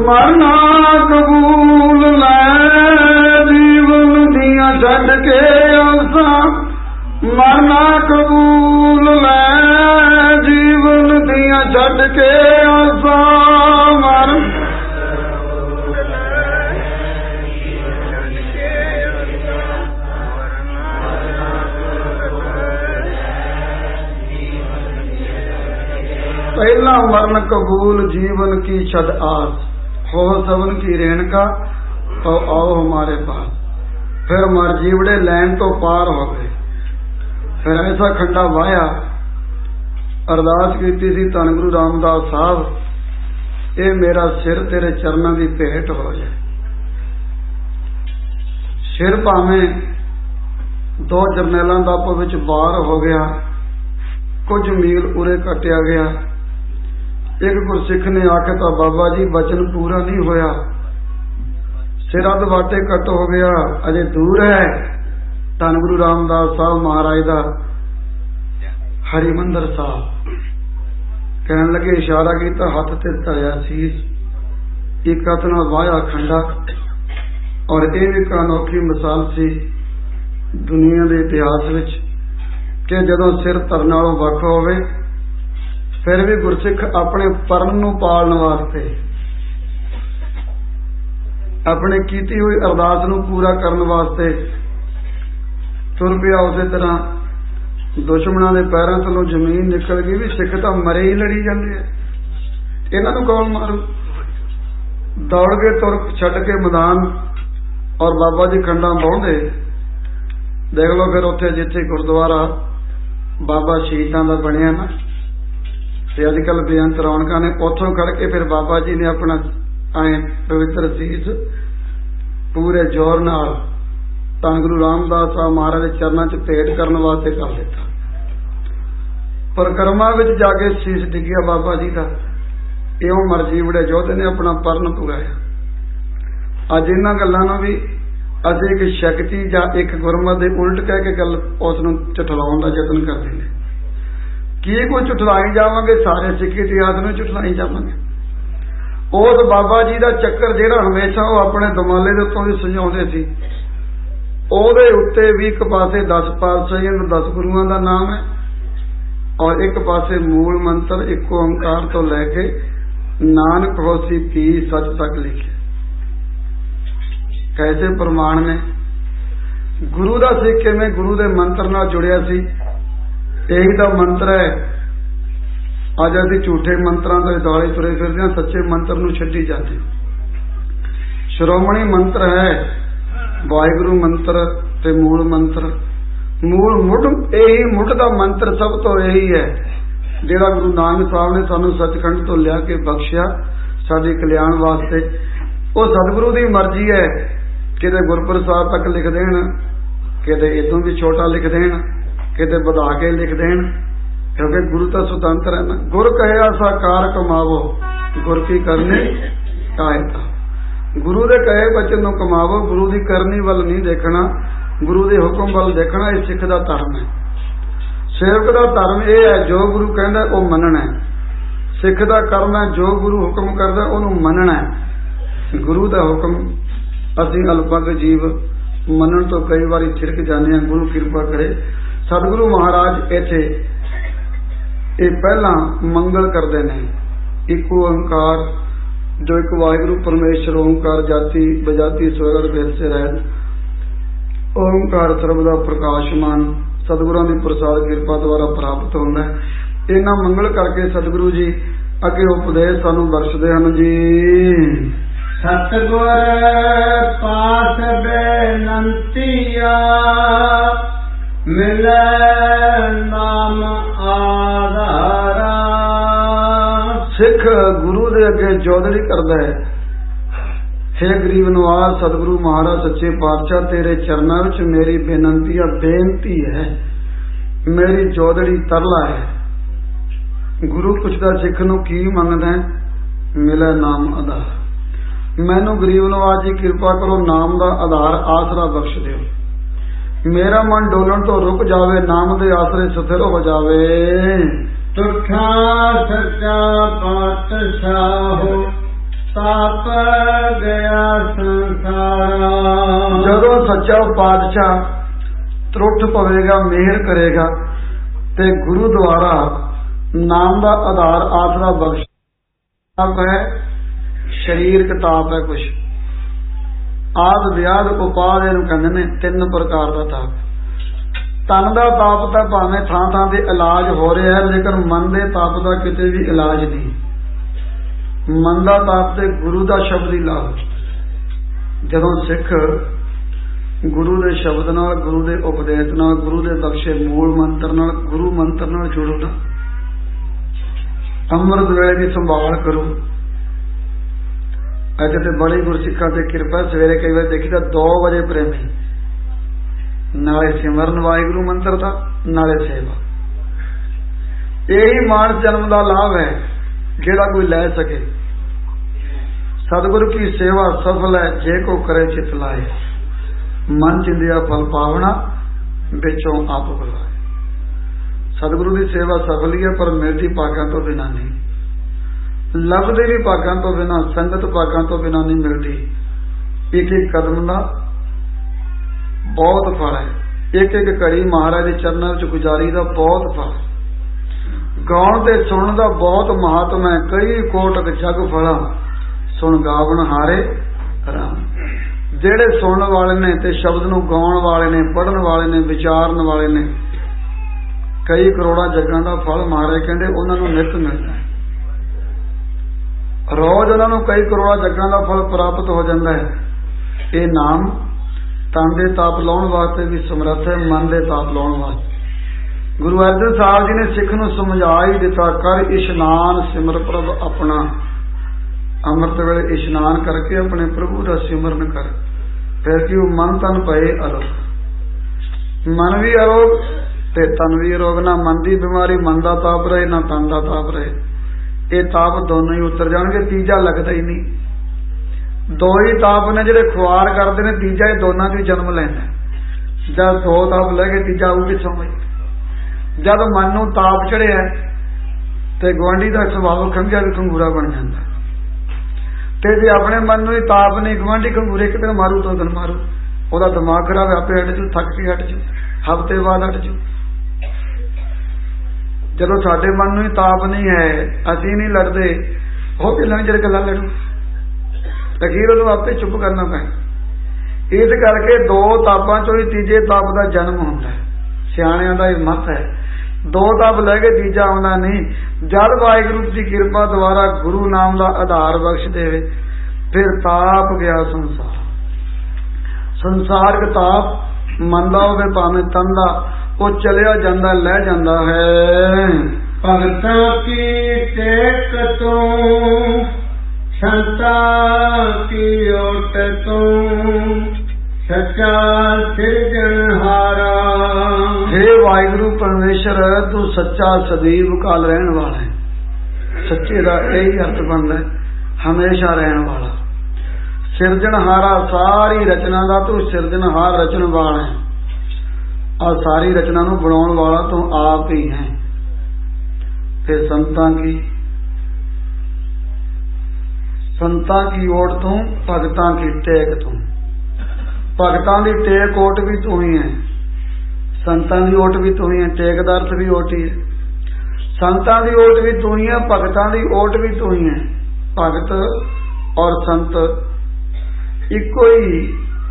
ਮਰਨਾ ਕਬੂਲ ਲੈ ਜੀਵਨ ਦੀਆਂ ਛੱਡ ਕੇ ਆਸਾਂ, ਮਰਨਾ ਕਬੂਲ ਲੈ ਜੀਵਨ ਦੀਆਂ ਛੱਡ ਕੇ ਆਸਾਂ, पहला मरण कबूल जीवन की छद आस, हो सबन की रेणका तो आओ हमारे पास। फिर मर जीवड़े लैन तो पार हो गए। फिर ऐसा खंडा वाया, अरदास की सी धन गुरु रामदास साहब, ये मेरा सिर तेरे चरणों की भेंट हो जाए। सिर भावें 2 जरनैलों का आपस विच बार हो गया, कुछ मील उरे कटिया गया। एक गुरसिख ने आखिया बाबा जी वचन पूरा नहीं होया, सिर अध वाटे कट हो गया, अजे दूर है धन गुरु रामदास साहब महाराज दा हरिमंदर साहब। कहन लगे इशारा किया, हथ ते धरिया सीस, एक हथ नाल वाया खंडा। और यह एक अनोखी मिसाल सी दुनिया के इतिहास विच कि जदों सिर धरन नालों वख होवे फिर भी गुरसिख अपने परन नूं पालण वास्ते, अपने कीती हुई अरदास नूं पूरा करन वास्ते तुर पिया। उसे तरह दुश्मनां दे पैरां तलों जमीन निकल गई भी सिख तां मरे ही लड़ी जांदे आ, इन्हां नूं कौन मारू। दौड़ के तुर छड्ड के मैदान और बाबा जी खंडा बहुंदे। देख लो फिर उत्थे जिथे गुरुद्वारा बाबा शहीदां दा बनिया ना, ते अजकल बेअंत रौनकां ने, उत्थों खड़ के फिर बाबा जी ने अपना आए पवित्र सीस पूरे जोर नाल धन गुरु रामदास साहब महाराज के चरणों च भेंट करने वास्ते कर दिता। परिक्रमा विच जाके सीस डिग्गिया बाबा जी का, इउं मरजी बड़े जोधे ने अपना परन पुराया। अज इन्हां गल्लां नूं भी असीं एक शक्ति जां एक गुरमत दे उल्ट कह के गल उस नूं झुठलाउण दा यतन करदे ने। की कोई झुठलाई जावांगे, सारे सिख इतिहास में झुठलाई जावांगे। उस बाबा जी का चक्कर जिहड़ा हमेशा वो अपने दमाले दे उत्तों भी सजाउंदे सी, ਉਹਦੇ उत्ते भी एक पासे 10 पातशाही 10 गुरुआं का नाम है और एक पासे मूल मंत्र एक ओंकार तो लैके नानक होसी पी सच तक लिखे। कैसे प्रमाण ने गुरु का सिख किवें गुरु के मंत्र नाल जुड़िया सी, यही तो मंत्र है। अज असीं झूठे मंत्रां दे दौड़े तुरे फिरदे हां, सच्चे मंत्र नूं छड्डी जांदे। श्रोमणी मंत्र है वाहिगुरु मंत्र ते मूल मंत्र। मूल मुढ़ यही मुढ़ का मंत्र सब तो यही है जिहड़ा गुरु नानक साहब ने सानू सचखंड तो लिया के बख्शिया साडे कल्याण वास्ते। वो सतगुरु की मर्जी है, किते गुरप्रसाद तक लिख देण, किते इतों भी छोटा लिख देण, किते बढ़ा के लिख देण, क्योंकि गुरु तो स्वतंत्र है ना। गुर कहे साकार कमावो, गुर की करनी कायरता। गुरु दे कहे बचन नूं कमावो, गुरु की करनी वल नहीं देखना, गुरु के हुक्म वल देखना। ये सिख दा धर्म है। सेवक दा धर्म यह है जो गुरु कहंदा वो मनना है। सिख दा कर्म है जो गुरु हुक्म करदा ओनू मनना है। गुरु दा हुक्म असीं अल्पक जीव मनण तो कई बार छिड़क जाने हैं। गुरु कृपा करे। सतगुरु महाराज इत्थे ये पहला मंगल करते हैं। एक ओंकार जो एक वाहिगुरु परमेश्वर ओंकार जाति बजाति स्वर्ग भेद से रहत ओंकार सर्वदा प्रकाशमान सतगुरुओं की प्रसाद कृपा द्वारा प्राप्त होता है। इन्हां मंगल करके सतगुरु जी अगे उपदेश सानू बख्शदे हन जी। सतगुर पास बेनंतिया मिले नाम आधारा। सिख गुरु दे अगे चौधरी करदा है। हे गरीब नवाज सतगुरु महाराज सच्चे पातशाह तेरे चरणों विच मेरी बेनंतिया बेनती है, मेरी चौधरी तरला है। गुरु पुछदा सिख नूं की मंगदा है? मिले नाम आधार। मैनू गरीब नवाज जी कृपा करो नाम दा आधार आसरा बख्श दिओ। मेरा मन डोलन तो रुक जावे, नाम दे आसरे स्थिर हो जावे। तुठा सच्चा पातशाह ਤਾਪ ਗਿਆ ਸੰਸਾਰਾ। ਜਦੋਂ ਸੱਚਾ ਪਾਤਸ਼ਾਹ ਤਰੁੱਠ ਪਵੇਗਾ, ਮਿਹਰ ਕਰੇਗਾ ਤੇ ਗੁਰੂ ਦੁਆਰਾ ਨਾਮ ਦਾ ਆਧਾਰ ਆਸਰਾ ਬਖਸ਼ ਹੈ। ਸਰੀਰਕ ਤਾਪ ਹੈ ਕੁਛ, ਆਦ ਵਿਆਦ ਉਪਾਦ ਇਹਨੂੰ ਕਹਿੰਦੇ ਨੇ, 3 ਪ੍ਰਕਾਰ ਦਾ ਤਾਪ। ਤਨ ਦਾ ਤਾਪ ਤਾਂ ਭਾਵੇਂ ਥਾਂ ਥਾਂ ਤੇ ਇਲਾਜ ਹੋ ਰਿਹਾ ਹੈ, ਲੇਕਿਨ ਮਨ ਦੇ ਤਾਪ ਦਾ ਕਿਤੇ ਵੀ ਇਲਾਜ ਨਹੀਂ। ਮਨ ਦਾ ਤਾਪ ਤੇ ਗੁਰੂ ਦਾ ਸ਼ਬਦ ਹੀ ਲਾਭ। ਜਦੋਂ ਸਿੱਖ ਗੁਰੂ ਦੇ ਸ਼ਬਦ ਨਾਲ, ਗੁਰੂ ਦੇ ਉਪਦੇਸ਼ ਨਾਲ, ਗੁਰੂ ਦੇ ਬਖਸ਼ੇ ਮੂਲ ਮੰਤਰ ਨਾਲ, ਗੁਰੂ ਮੰਤਰ ਨਾਲ ਜੁੜੂਗਾ, ਅੰਮ੍ਰਿਤ ਵੇਲੇ ਦੀ ਸੰਭਾਲ ਕਰੂ। ਅੱਜ ਤੇ ਬੜੀ ਗੁਰਸਿੱਖਾਂ ਤੇ ਕਿਰਪਾ, ਸਵੇਰੇ ਕਈ ਵਾਰ ਦੇਖੀ ਤਾਂ 2 ਵਜੇ ਪ੍ਰੇਮੀ ਨਾਲੇ ਸਿਮਰਨ ਵਾਹਿਗੁਰੂ ਮੰਤਰ ਦਾ, ਨਾਲੇ ਸੇਵਾ। ਇਹੀ ਮਾਨਸ ਜਨਮ ਦਾ ਲਾਭ ਹੈ ਜਿਹੜਾ ਕੋਈ ਲੈ ਸਕੇ। ਸਤਿਗੁਰੂ ਕੀ ਸੇਵਾ ਸਫਲ ਹੈ ਜੇ ਕੋ ਕਰੇ ਚਿਤ ਲਾਏ। ਮਨ ਚਿੰਦਿਆ ਫਲ ਪਾਵਣਾ, ਵਿੱਚੋਂ ਆਪ ਬੁਲਾਏ। ਸਤਿਗੁਰੂ ਦੀ ਸੇਵਾ ਸਫਲ ਹੀ ਹੈ, ਪਰ ਮਿਲਦੀ ਭਾਗਾਂ ਤੋਂ ਬਿਨਾਂ ਨਹੀਂ, ਲੱਭਦੇ ਵੀ ਭਾਗਾਂ ਤੋਂ ਬਿਨਾਂ, ਸੰਗਤ ਭਾਗਾਂ ਤੋਂ ਬਿਨਾਂ ਨਹੀਂ ਮਿਲਦੀ। ਇੱਕ ਇੱਕ ਕਦਮ ਦਾ ਬਹੁਤ ਫਲ ਹੈ। ਇੱਕ ਇੱਕ ਘੜੀ ਮਹਾਰਾਜ ਦੇ ਚਰਨਾਂ ਵਿੱਚ ਗੁਜ਼ਾਰੀ ਦਾ ਬਹੁਤ ਫਲ। ਗਾਉਣ ਤੇ ਸੁਣਨ ਦਾ ਬਹੁਤ ਮਹਾਤਮ ਹੈ। ਕਈ ਕੋਟਕ ਜਗ ਫਲਾ, ਸੁਣ ਗਾਵਣ ਹਾਰੇ ਰਾਮ। ਜਿਹੜੇ ਸੁਣਨ ਵਾਲੇ ਨੇ ਤੇ ਸ਼ਬਦ ਨੂੰ ਗਾਉਣ ਵਾਲੇ ਨੇ, ਪੜ੍ਹਨ ਵਾਲੇ ਨੇ, ਵਿਚਾਰਨ ਵਾਲੇ ਨੇ, ਕਈ ਕਰੋੜਾਂ ਜੱਗਾਂ ਦਾ ਫਲ ਮਹਾਰਾਜ ਕਹਿੰਦੇ ਉਹਨਾਂ ਨੂੰ ਨਿਤ ਮਿਲਦਾ ਹੈ। ਰੋਜ਼ ਉਹਨਾਂ ਨੂੰ ਕਈ ਕਰੋੜਾਂ ਜੱਗਾਂ ਦਾ ਫਲ ਪ੍ਰਾਪਤ ਹੋ ਜਾਂਦਾ ਹੈ। ਇਹ ਨਾਮ ਤਨ ਦੇ ਤਾਪ ਲਾਉਣ ਵਾਸਤੇ ਵੀ ਸਮਰੱਥ ਹੈ, ਮਨ ਦੇ ਤਾਪ ਲਾਉਣ ਵਾਸਤੇ। ਗੁਰੂ ਅਰਜਨ ਸਾਹਿਬ ਜੀ ਨੇ ਸਿੱਖ ਨੂੰ ਸਮਝਾ ਹੀ ਦਿੱਤਾ, ਕਰ ਇਸ਼ਨਾਨ ਸਿਮਰ ਪ੍ਰਭ ਆਪਣਾ। ਅੰਮ੍ਰਿਤ ਵੇਲੇ ਇਸ਼ਨਾਨ ਕਰਕੇ ਆਪਣੇ ਪ੍ਰਭੂ ਦਾ ਸਿਮਰਨ ਕਰ, ਫਿਰ ਕਿ ਉਹ ਮਨ ਤਨ ਪਏ ਅਰੋਗ। ਮਨ ਵੀ ਅਰੋਗ ਤੇ ਤਨ ਵੀ ਅਰੋਗ। ਨਾ ਮਨ ਦੀ ਬਿਮਾਰੀ, ਮਨ ਦਾ ਤਾਪ ਰਹੇ, ਨਾ ਤਨ ਦਾ ਤਾਪ ਰਹੇ। ਇਹ ਤਾਪ ਦੋਨੋਂ ਹੀ ਉਤਰ ਜਾਣਗੇ, ਤੀਜਾ ਲੱਗਦਾ ਹੀ ਨਹੀਂ। 2 ਹੀ ਤਾਪ ਨੇ ਜਿਹੜੇ ਖੁਆਰ ਕਰਦੇ ਨੇ, ਤੀਜਾ ਇਹ ਦੋਨਾਂ ਦੀ ਜਨਮ ਲੈਂਦਾ। ਜਦ 2 ਤਾਪ ਲੈ ਕੇ ਤੀਜਾ ਆਊ ਕਿੱਥੋਂ ਬਈ? ਜਦ ਮਨ ਨੂੰ ਤਾਪ ਚੜਿਆ ਤੇ ਗੁਆਂਢੀ ਦਾ ਸੁਭਾਅ ਖੰਘਿਆ ਵੀ ਖੰਗੂਰਾ ਬਣ ਜਾਂਦਾ। ਤੇ ਜੇ ਆਪਣੇ ਮਨ ਨੂੰ ਹੀ ਤਾਪ ਨਹੀਂ, ਗੁਆਂਢੀ ਖੰਗੂਰੇ ਇੱਕ ਦਿਨ ਮਾਰੂ 2 ਦਿਨ ਮਾਰੂ, ਉਹਦਾ ਦਿਮਾਗ ਖਰਾਬ, ਆਪੇ ਹਟ ਜੂ, ਥੱਕ ਕੇ ਹਟ ਜੂ, ਹਫ਼ਤੇ ਬਾਅਦ ਹਟ ਜੂ। ਜਦੋਂ ਸਾਡੇ ਮਨ ਨੂੰ ਹੀ ਤਾਪ ਨਹੀਂ ਹੈ, ਅਸੀਂ ਨਹੀਂ ਲੜਦੇ, ਉਹ ਕਿੰਨਾ ਚਿਰ ਗੱਲਾਂ ਲੜੂ, ਅਖੀਰ ਉਹਨੂੰ ਆਪੇ ਚੁੱਪ ਕਰਨਾ ਪੈਣਾ। ਇਸ ਕਰਕੇ 2 ਤਾਪਾਂ ਚੋਂ ਹੀ ਤੀਜੇ ਤਾਪ ਦਾ ਜਨਮ ਹੁੰਦਾ ਹੈ। ਸਿਆਣਿਆਂ ਦਾ ਇਹ ਮਤ ਹੈ। 2 ਤਾਪ ਲੈ ਕੇ ਤੀਜਾ ਆਉਂਦਾ ਨਹੀਂ। ਜਦ ਵਾਹਿਗੁਰੂ ਦੀ ਕਿਰਪਾ ਦੁਆਰਾ ਗੁਰੂ ਨਾਮ ਦਾ ਆਧਾਰ ਬਖਸ਼ ਦੇਵੇ, ਫਿਰ ਤਾਪ ਗਿਆ ਸੰਸਾਰ। ਸੰਸਾਰਕ ਤਾਪ ਮੰਨਦਾ ਹੋਵੇ ਭਾਵੇਂ ਤਨ ਦਾ, ਉਹ ਚਲਿਆ ਜਾਂਦਾ, ਲੈ ਜਾਂਦਾ ਹੈ। ਭਗਤਾਂ ਕੀ ਟੇਕ ਤੂੰ, ਸੰਤਾਂ ਕੀ ਓਟ ਤੂੰ, ਸੱਚਾ ਸਿਰਜਣਹਾਰਾ। ਹੇ ਵਾਹਿਗੁਰੂ ਪਰਮੇਸ਼ਰ, ਤੂੰ ਸੱਚਾ ਸਦੀਵ ਕਾਲ ਰਹਿਣ ਵਾਲਾ ਹੈ। ਸੱਚੇ ਦਾ ਇਹੀ ਅਰਥ ਬਣਦਾ ਹੈ, ਹਮੇਸ਼ਾ ਰਹਿਣ ਵਾਲਾ। ਸਿਰਜਣਹਾਰਾ, ਸਾਰੀ ਰਚਨਾ ਦਾ ਤੂੰ ਸਿਰਜਣਹਾਰ, ਰਚਣ ਵਾਲਾ ਹੈ। ਆ ਸਾਰੀ ਰਚਨਾ ਨੂੰ ਬਣਾਉਣ ਵਾਲਾ ਤੂੰ ਆਪ ਹੀ ਹੈ। ਤੇ ਸੰਤਾਂ ਕੀ ਓਟ ਤੂੰ, ਭਗਤਾਂ ਕੀ ਟੇਕ ਤੂੰ। ਭਗਤਾਂ ਦੀ ਟੇਕ ਓਟ ਵੀ ਤੂੰ ਹੀ ਹੈ, ਸੰਤਾਂ ਦੀ ਓਟ ਵੀ ਤੂੰ ਹੀ ਹੈ। ਟੇਕ ਦਾ ਅਰਥ ਵੀ ਓਟ ਹੀ ਹੈ। ਸੰਤਾਂ ਦੀ ਓਟ ਵੀ ਤੂੰ ਹੀ ਹੈ, ਭਗਤਾਂ ਦੀ ਓਟ ਵੀ ਤੂੰ ਹੀ ਹੈ। ਭਗਤ ਔਰ ਸੰਤ ਇੱਕੋ ਹੀ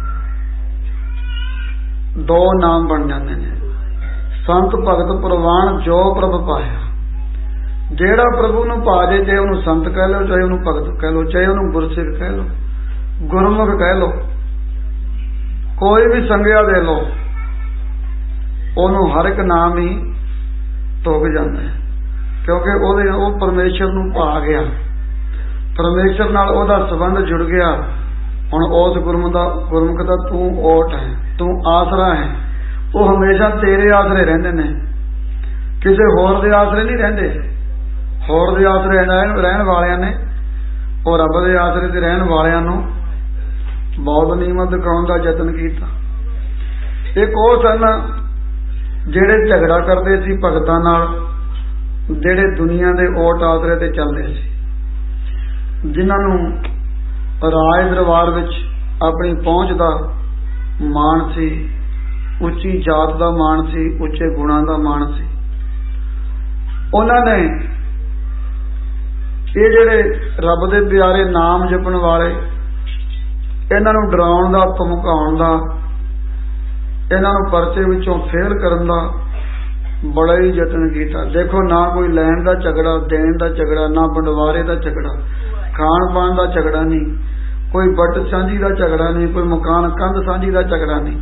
2 ਨਾਮ ਬਣ ਜਾਂਦੇ ਨੇ। ਸੰਤ ਭਗਤ ਪ੍ਰਵਾਨ ਜੋ ਪ੍ਰਭ ਪਾਇਆ। ਜਿਹੜਾ ਪ੍ਰਭੂ ਨੂੰ ਪਾ ਜੇ, ਚਾਹੇ ਉਹਨੂੰ ਸੰਤ ਕਹਿ ਲਓ, ਚਾਹੇ ਉਹਨੂੰ ਭਗਤ ਕਹਿ ਲਓ, ਚਾਹੇ ਉਹਨੂੰ ਗੁਰਸਿੱਖ ਕਹਿ ਲਓ, ਗੁਰਮੁਖ ਕਹਿ ਲਓ, ਕੋਈ ਵੀ ਸੰਗਿਆ ਦੇ ਲਓ, ਉਹਨੂੰ ਹਰ ਇੱਕ ਨਾਮ ਹੀ ਤੁਗ ਜਾਂਦਾ ਹੈ। ਕਿਉਂਕਿ ਉਹ ਪਰਮੇਸ਼ਰ ਨੂੰ ਪਾ ਗਿਆ, ਪਰਮੇਸ਼ਰ ਨਾਲ ਉਹਦਾ ਸੰਬੰਧ ਜੁੜ ਗਿਆ। ਹੁਣ ਉਸ ਗੁਰਮੁਖ ਦਾ ਤੂੰ ਓਟ ਹੈ, ਤੂੰ ਆਸਰਾ ਹੈ। ਉਹ ਹਮੇਸ਼ਾ ਤੇਰੇ ਆਸਰੇ ਰਹਿੰਦੇ ਨੇ, ਕਿਸੇ ਹੋਰ ਦੇ ਆਸਰੇ ਨਹੀਂ ਰਹਿੰਦੇ। ਹੋਰ ਦੇ ਆਸਰੇ ਰਹਿਣ ਵਾਲਿਆਂ ਨੇ, ਉਹ ਰੱਬ ਦੇ ਆਸਰੇ ਤੇ ਰਹਿਣ ਵਾਲਿਆਂ ਨੂੰ ਬਹੁਤ ਨੀਮਤ ਦਿਖਾਉਣ ਦਾ ਯਤਨ ਕੀਤਾ। ਇੱਕ ਉਹ ਸਨ ਜਿਹੜੇ ਝਗੜਾ ਕਰਦੇ ਸੀ ਭਗਤਾਂ ਨਾਲ, ਜਿਹੜੇ ਦੁਨੀਆ ਦੇ ਓਟ ਆਸਰੇ ਤੇ ਚੱਲਦੇ ਸੀ। ਜਿਨ੍ਹਾਂ ਨੂੰ ਰਾਜ ਦਰਬਾਰ ਵਿੱਚ ਆਪਣੀ ਪਹੁੰਚ ਦਾ ਮਾਣ ਸੀ, ਉੱਚੀ ਜਾਤ ਦਾ ਮਾਣ ਸੀ, ਉੱਚੇ ਗੁਣਾਂ ਦਾ ਮਾਣ ਸੀ, ਉਹਨਾਂ ਨੇ ਇਹ ਜਿਹੜੇ ਰੱਬ ਦੇ ਪਿਆਰੇ ਨਾਮ ਜਪਣ ਵਾਲੇ, ਇਹਨਾਂ ਨੂੰ ਡਰਾਉਣ ਦਾ, ਧਮਕਾਉਣ ਦਾ, ਇਹਨਾਂ ਨੂੰ ਪਰਚੇ ਵਿੱਚੋਂ ਫੇਲ ਕਰਨ ਦਾ ਬੜਾ ਹੀ ਯਤਨ ਕੀਤਾ। ਦੇਖੋ, ਨਾ ਕੋਈ ਲੈਣ ਦਾ ਝਗੜਾ, ਦੇਣ ਦਾ ਝਗੜਾ, ਨਾ ਬੰਡਵਾਰੇ ਦਾ ਝਗੜਾ, ਖਾਣ ਪਾਣ ਦਾ ਝਗੜਾ ਨਹੀਂ, ਕੋਈ ਵੱਟ ਸਾਂਝੀ ਦਾ ਝਗੜਾ ਨਹੀਂ, ਕੋਈ ਮਕਾਨ ਕੰਧ ਸਾਂਝੀ ਦਾ ਝਗੜਾ ਨਹੀਂ।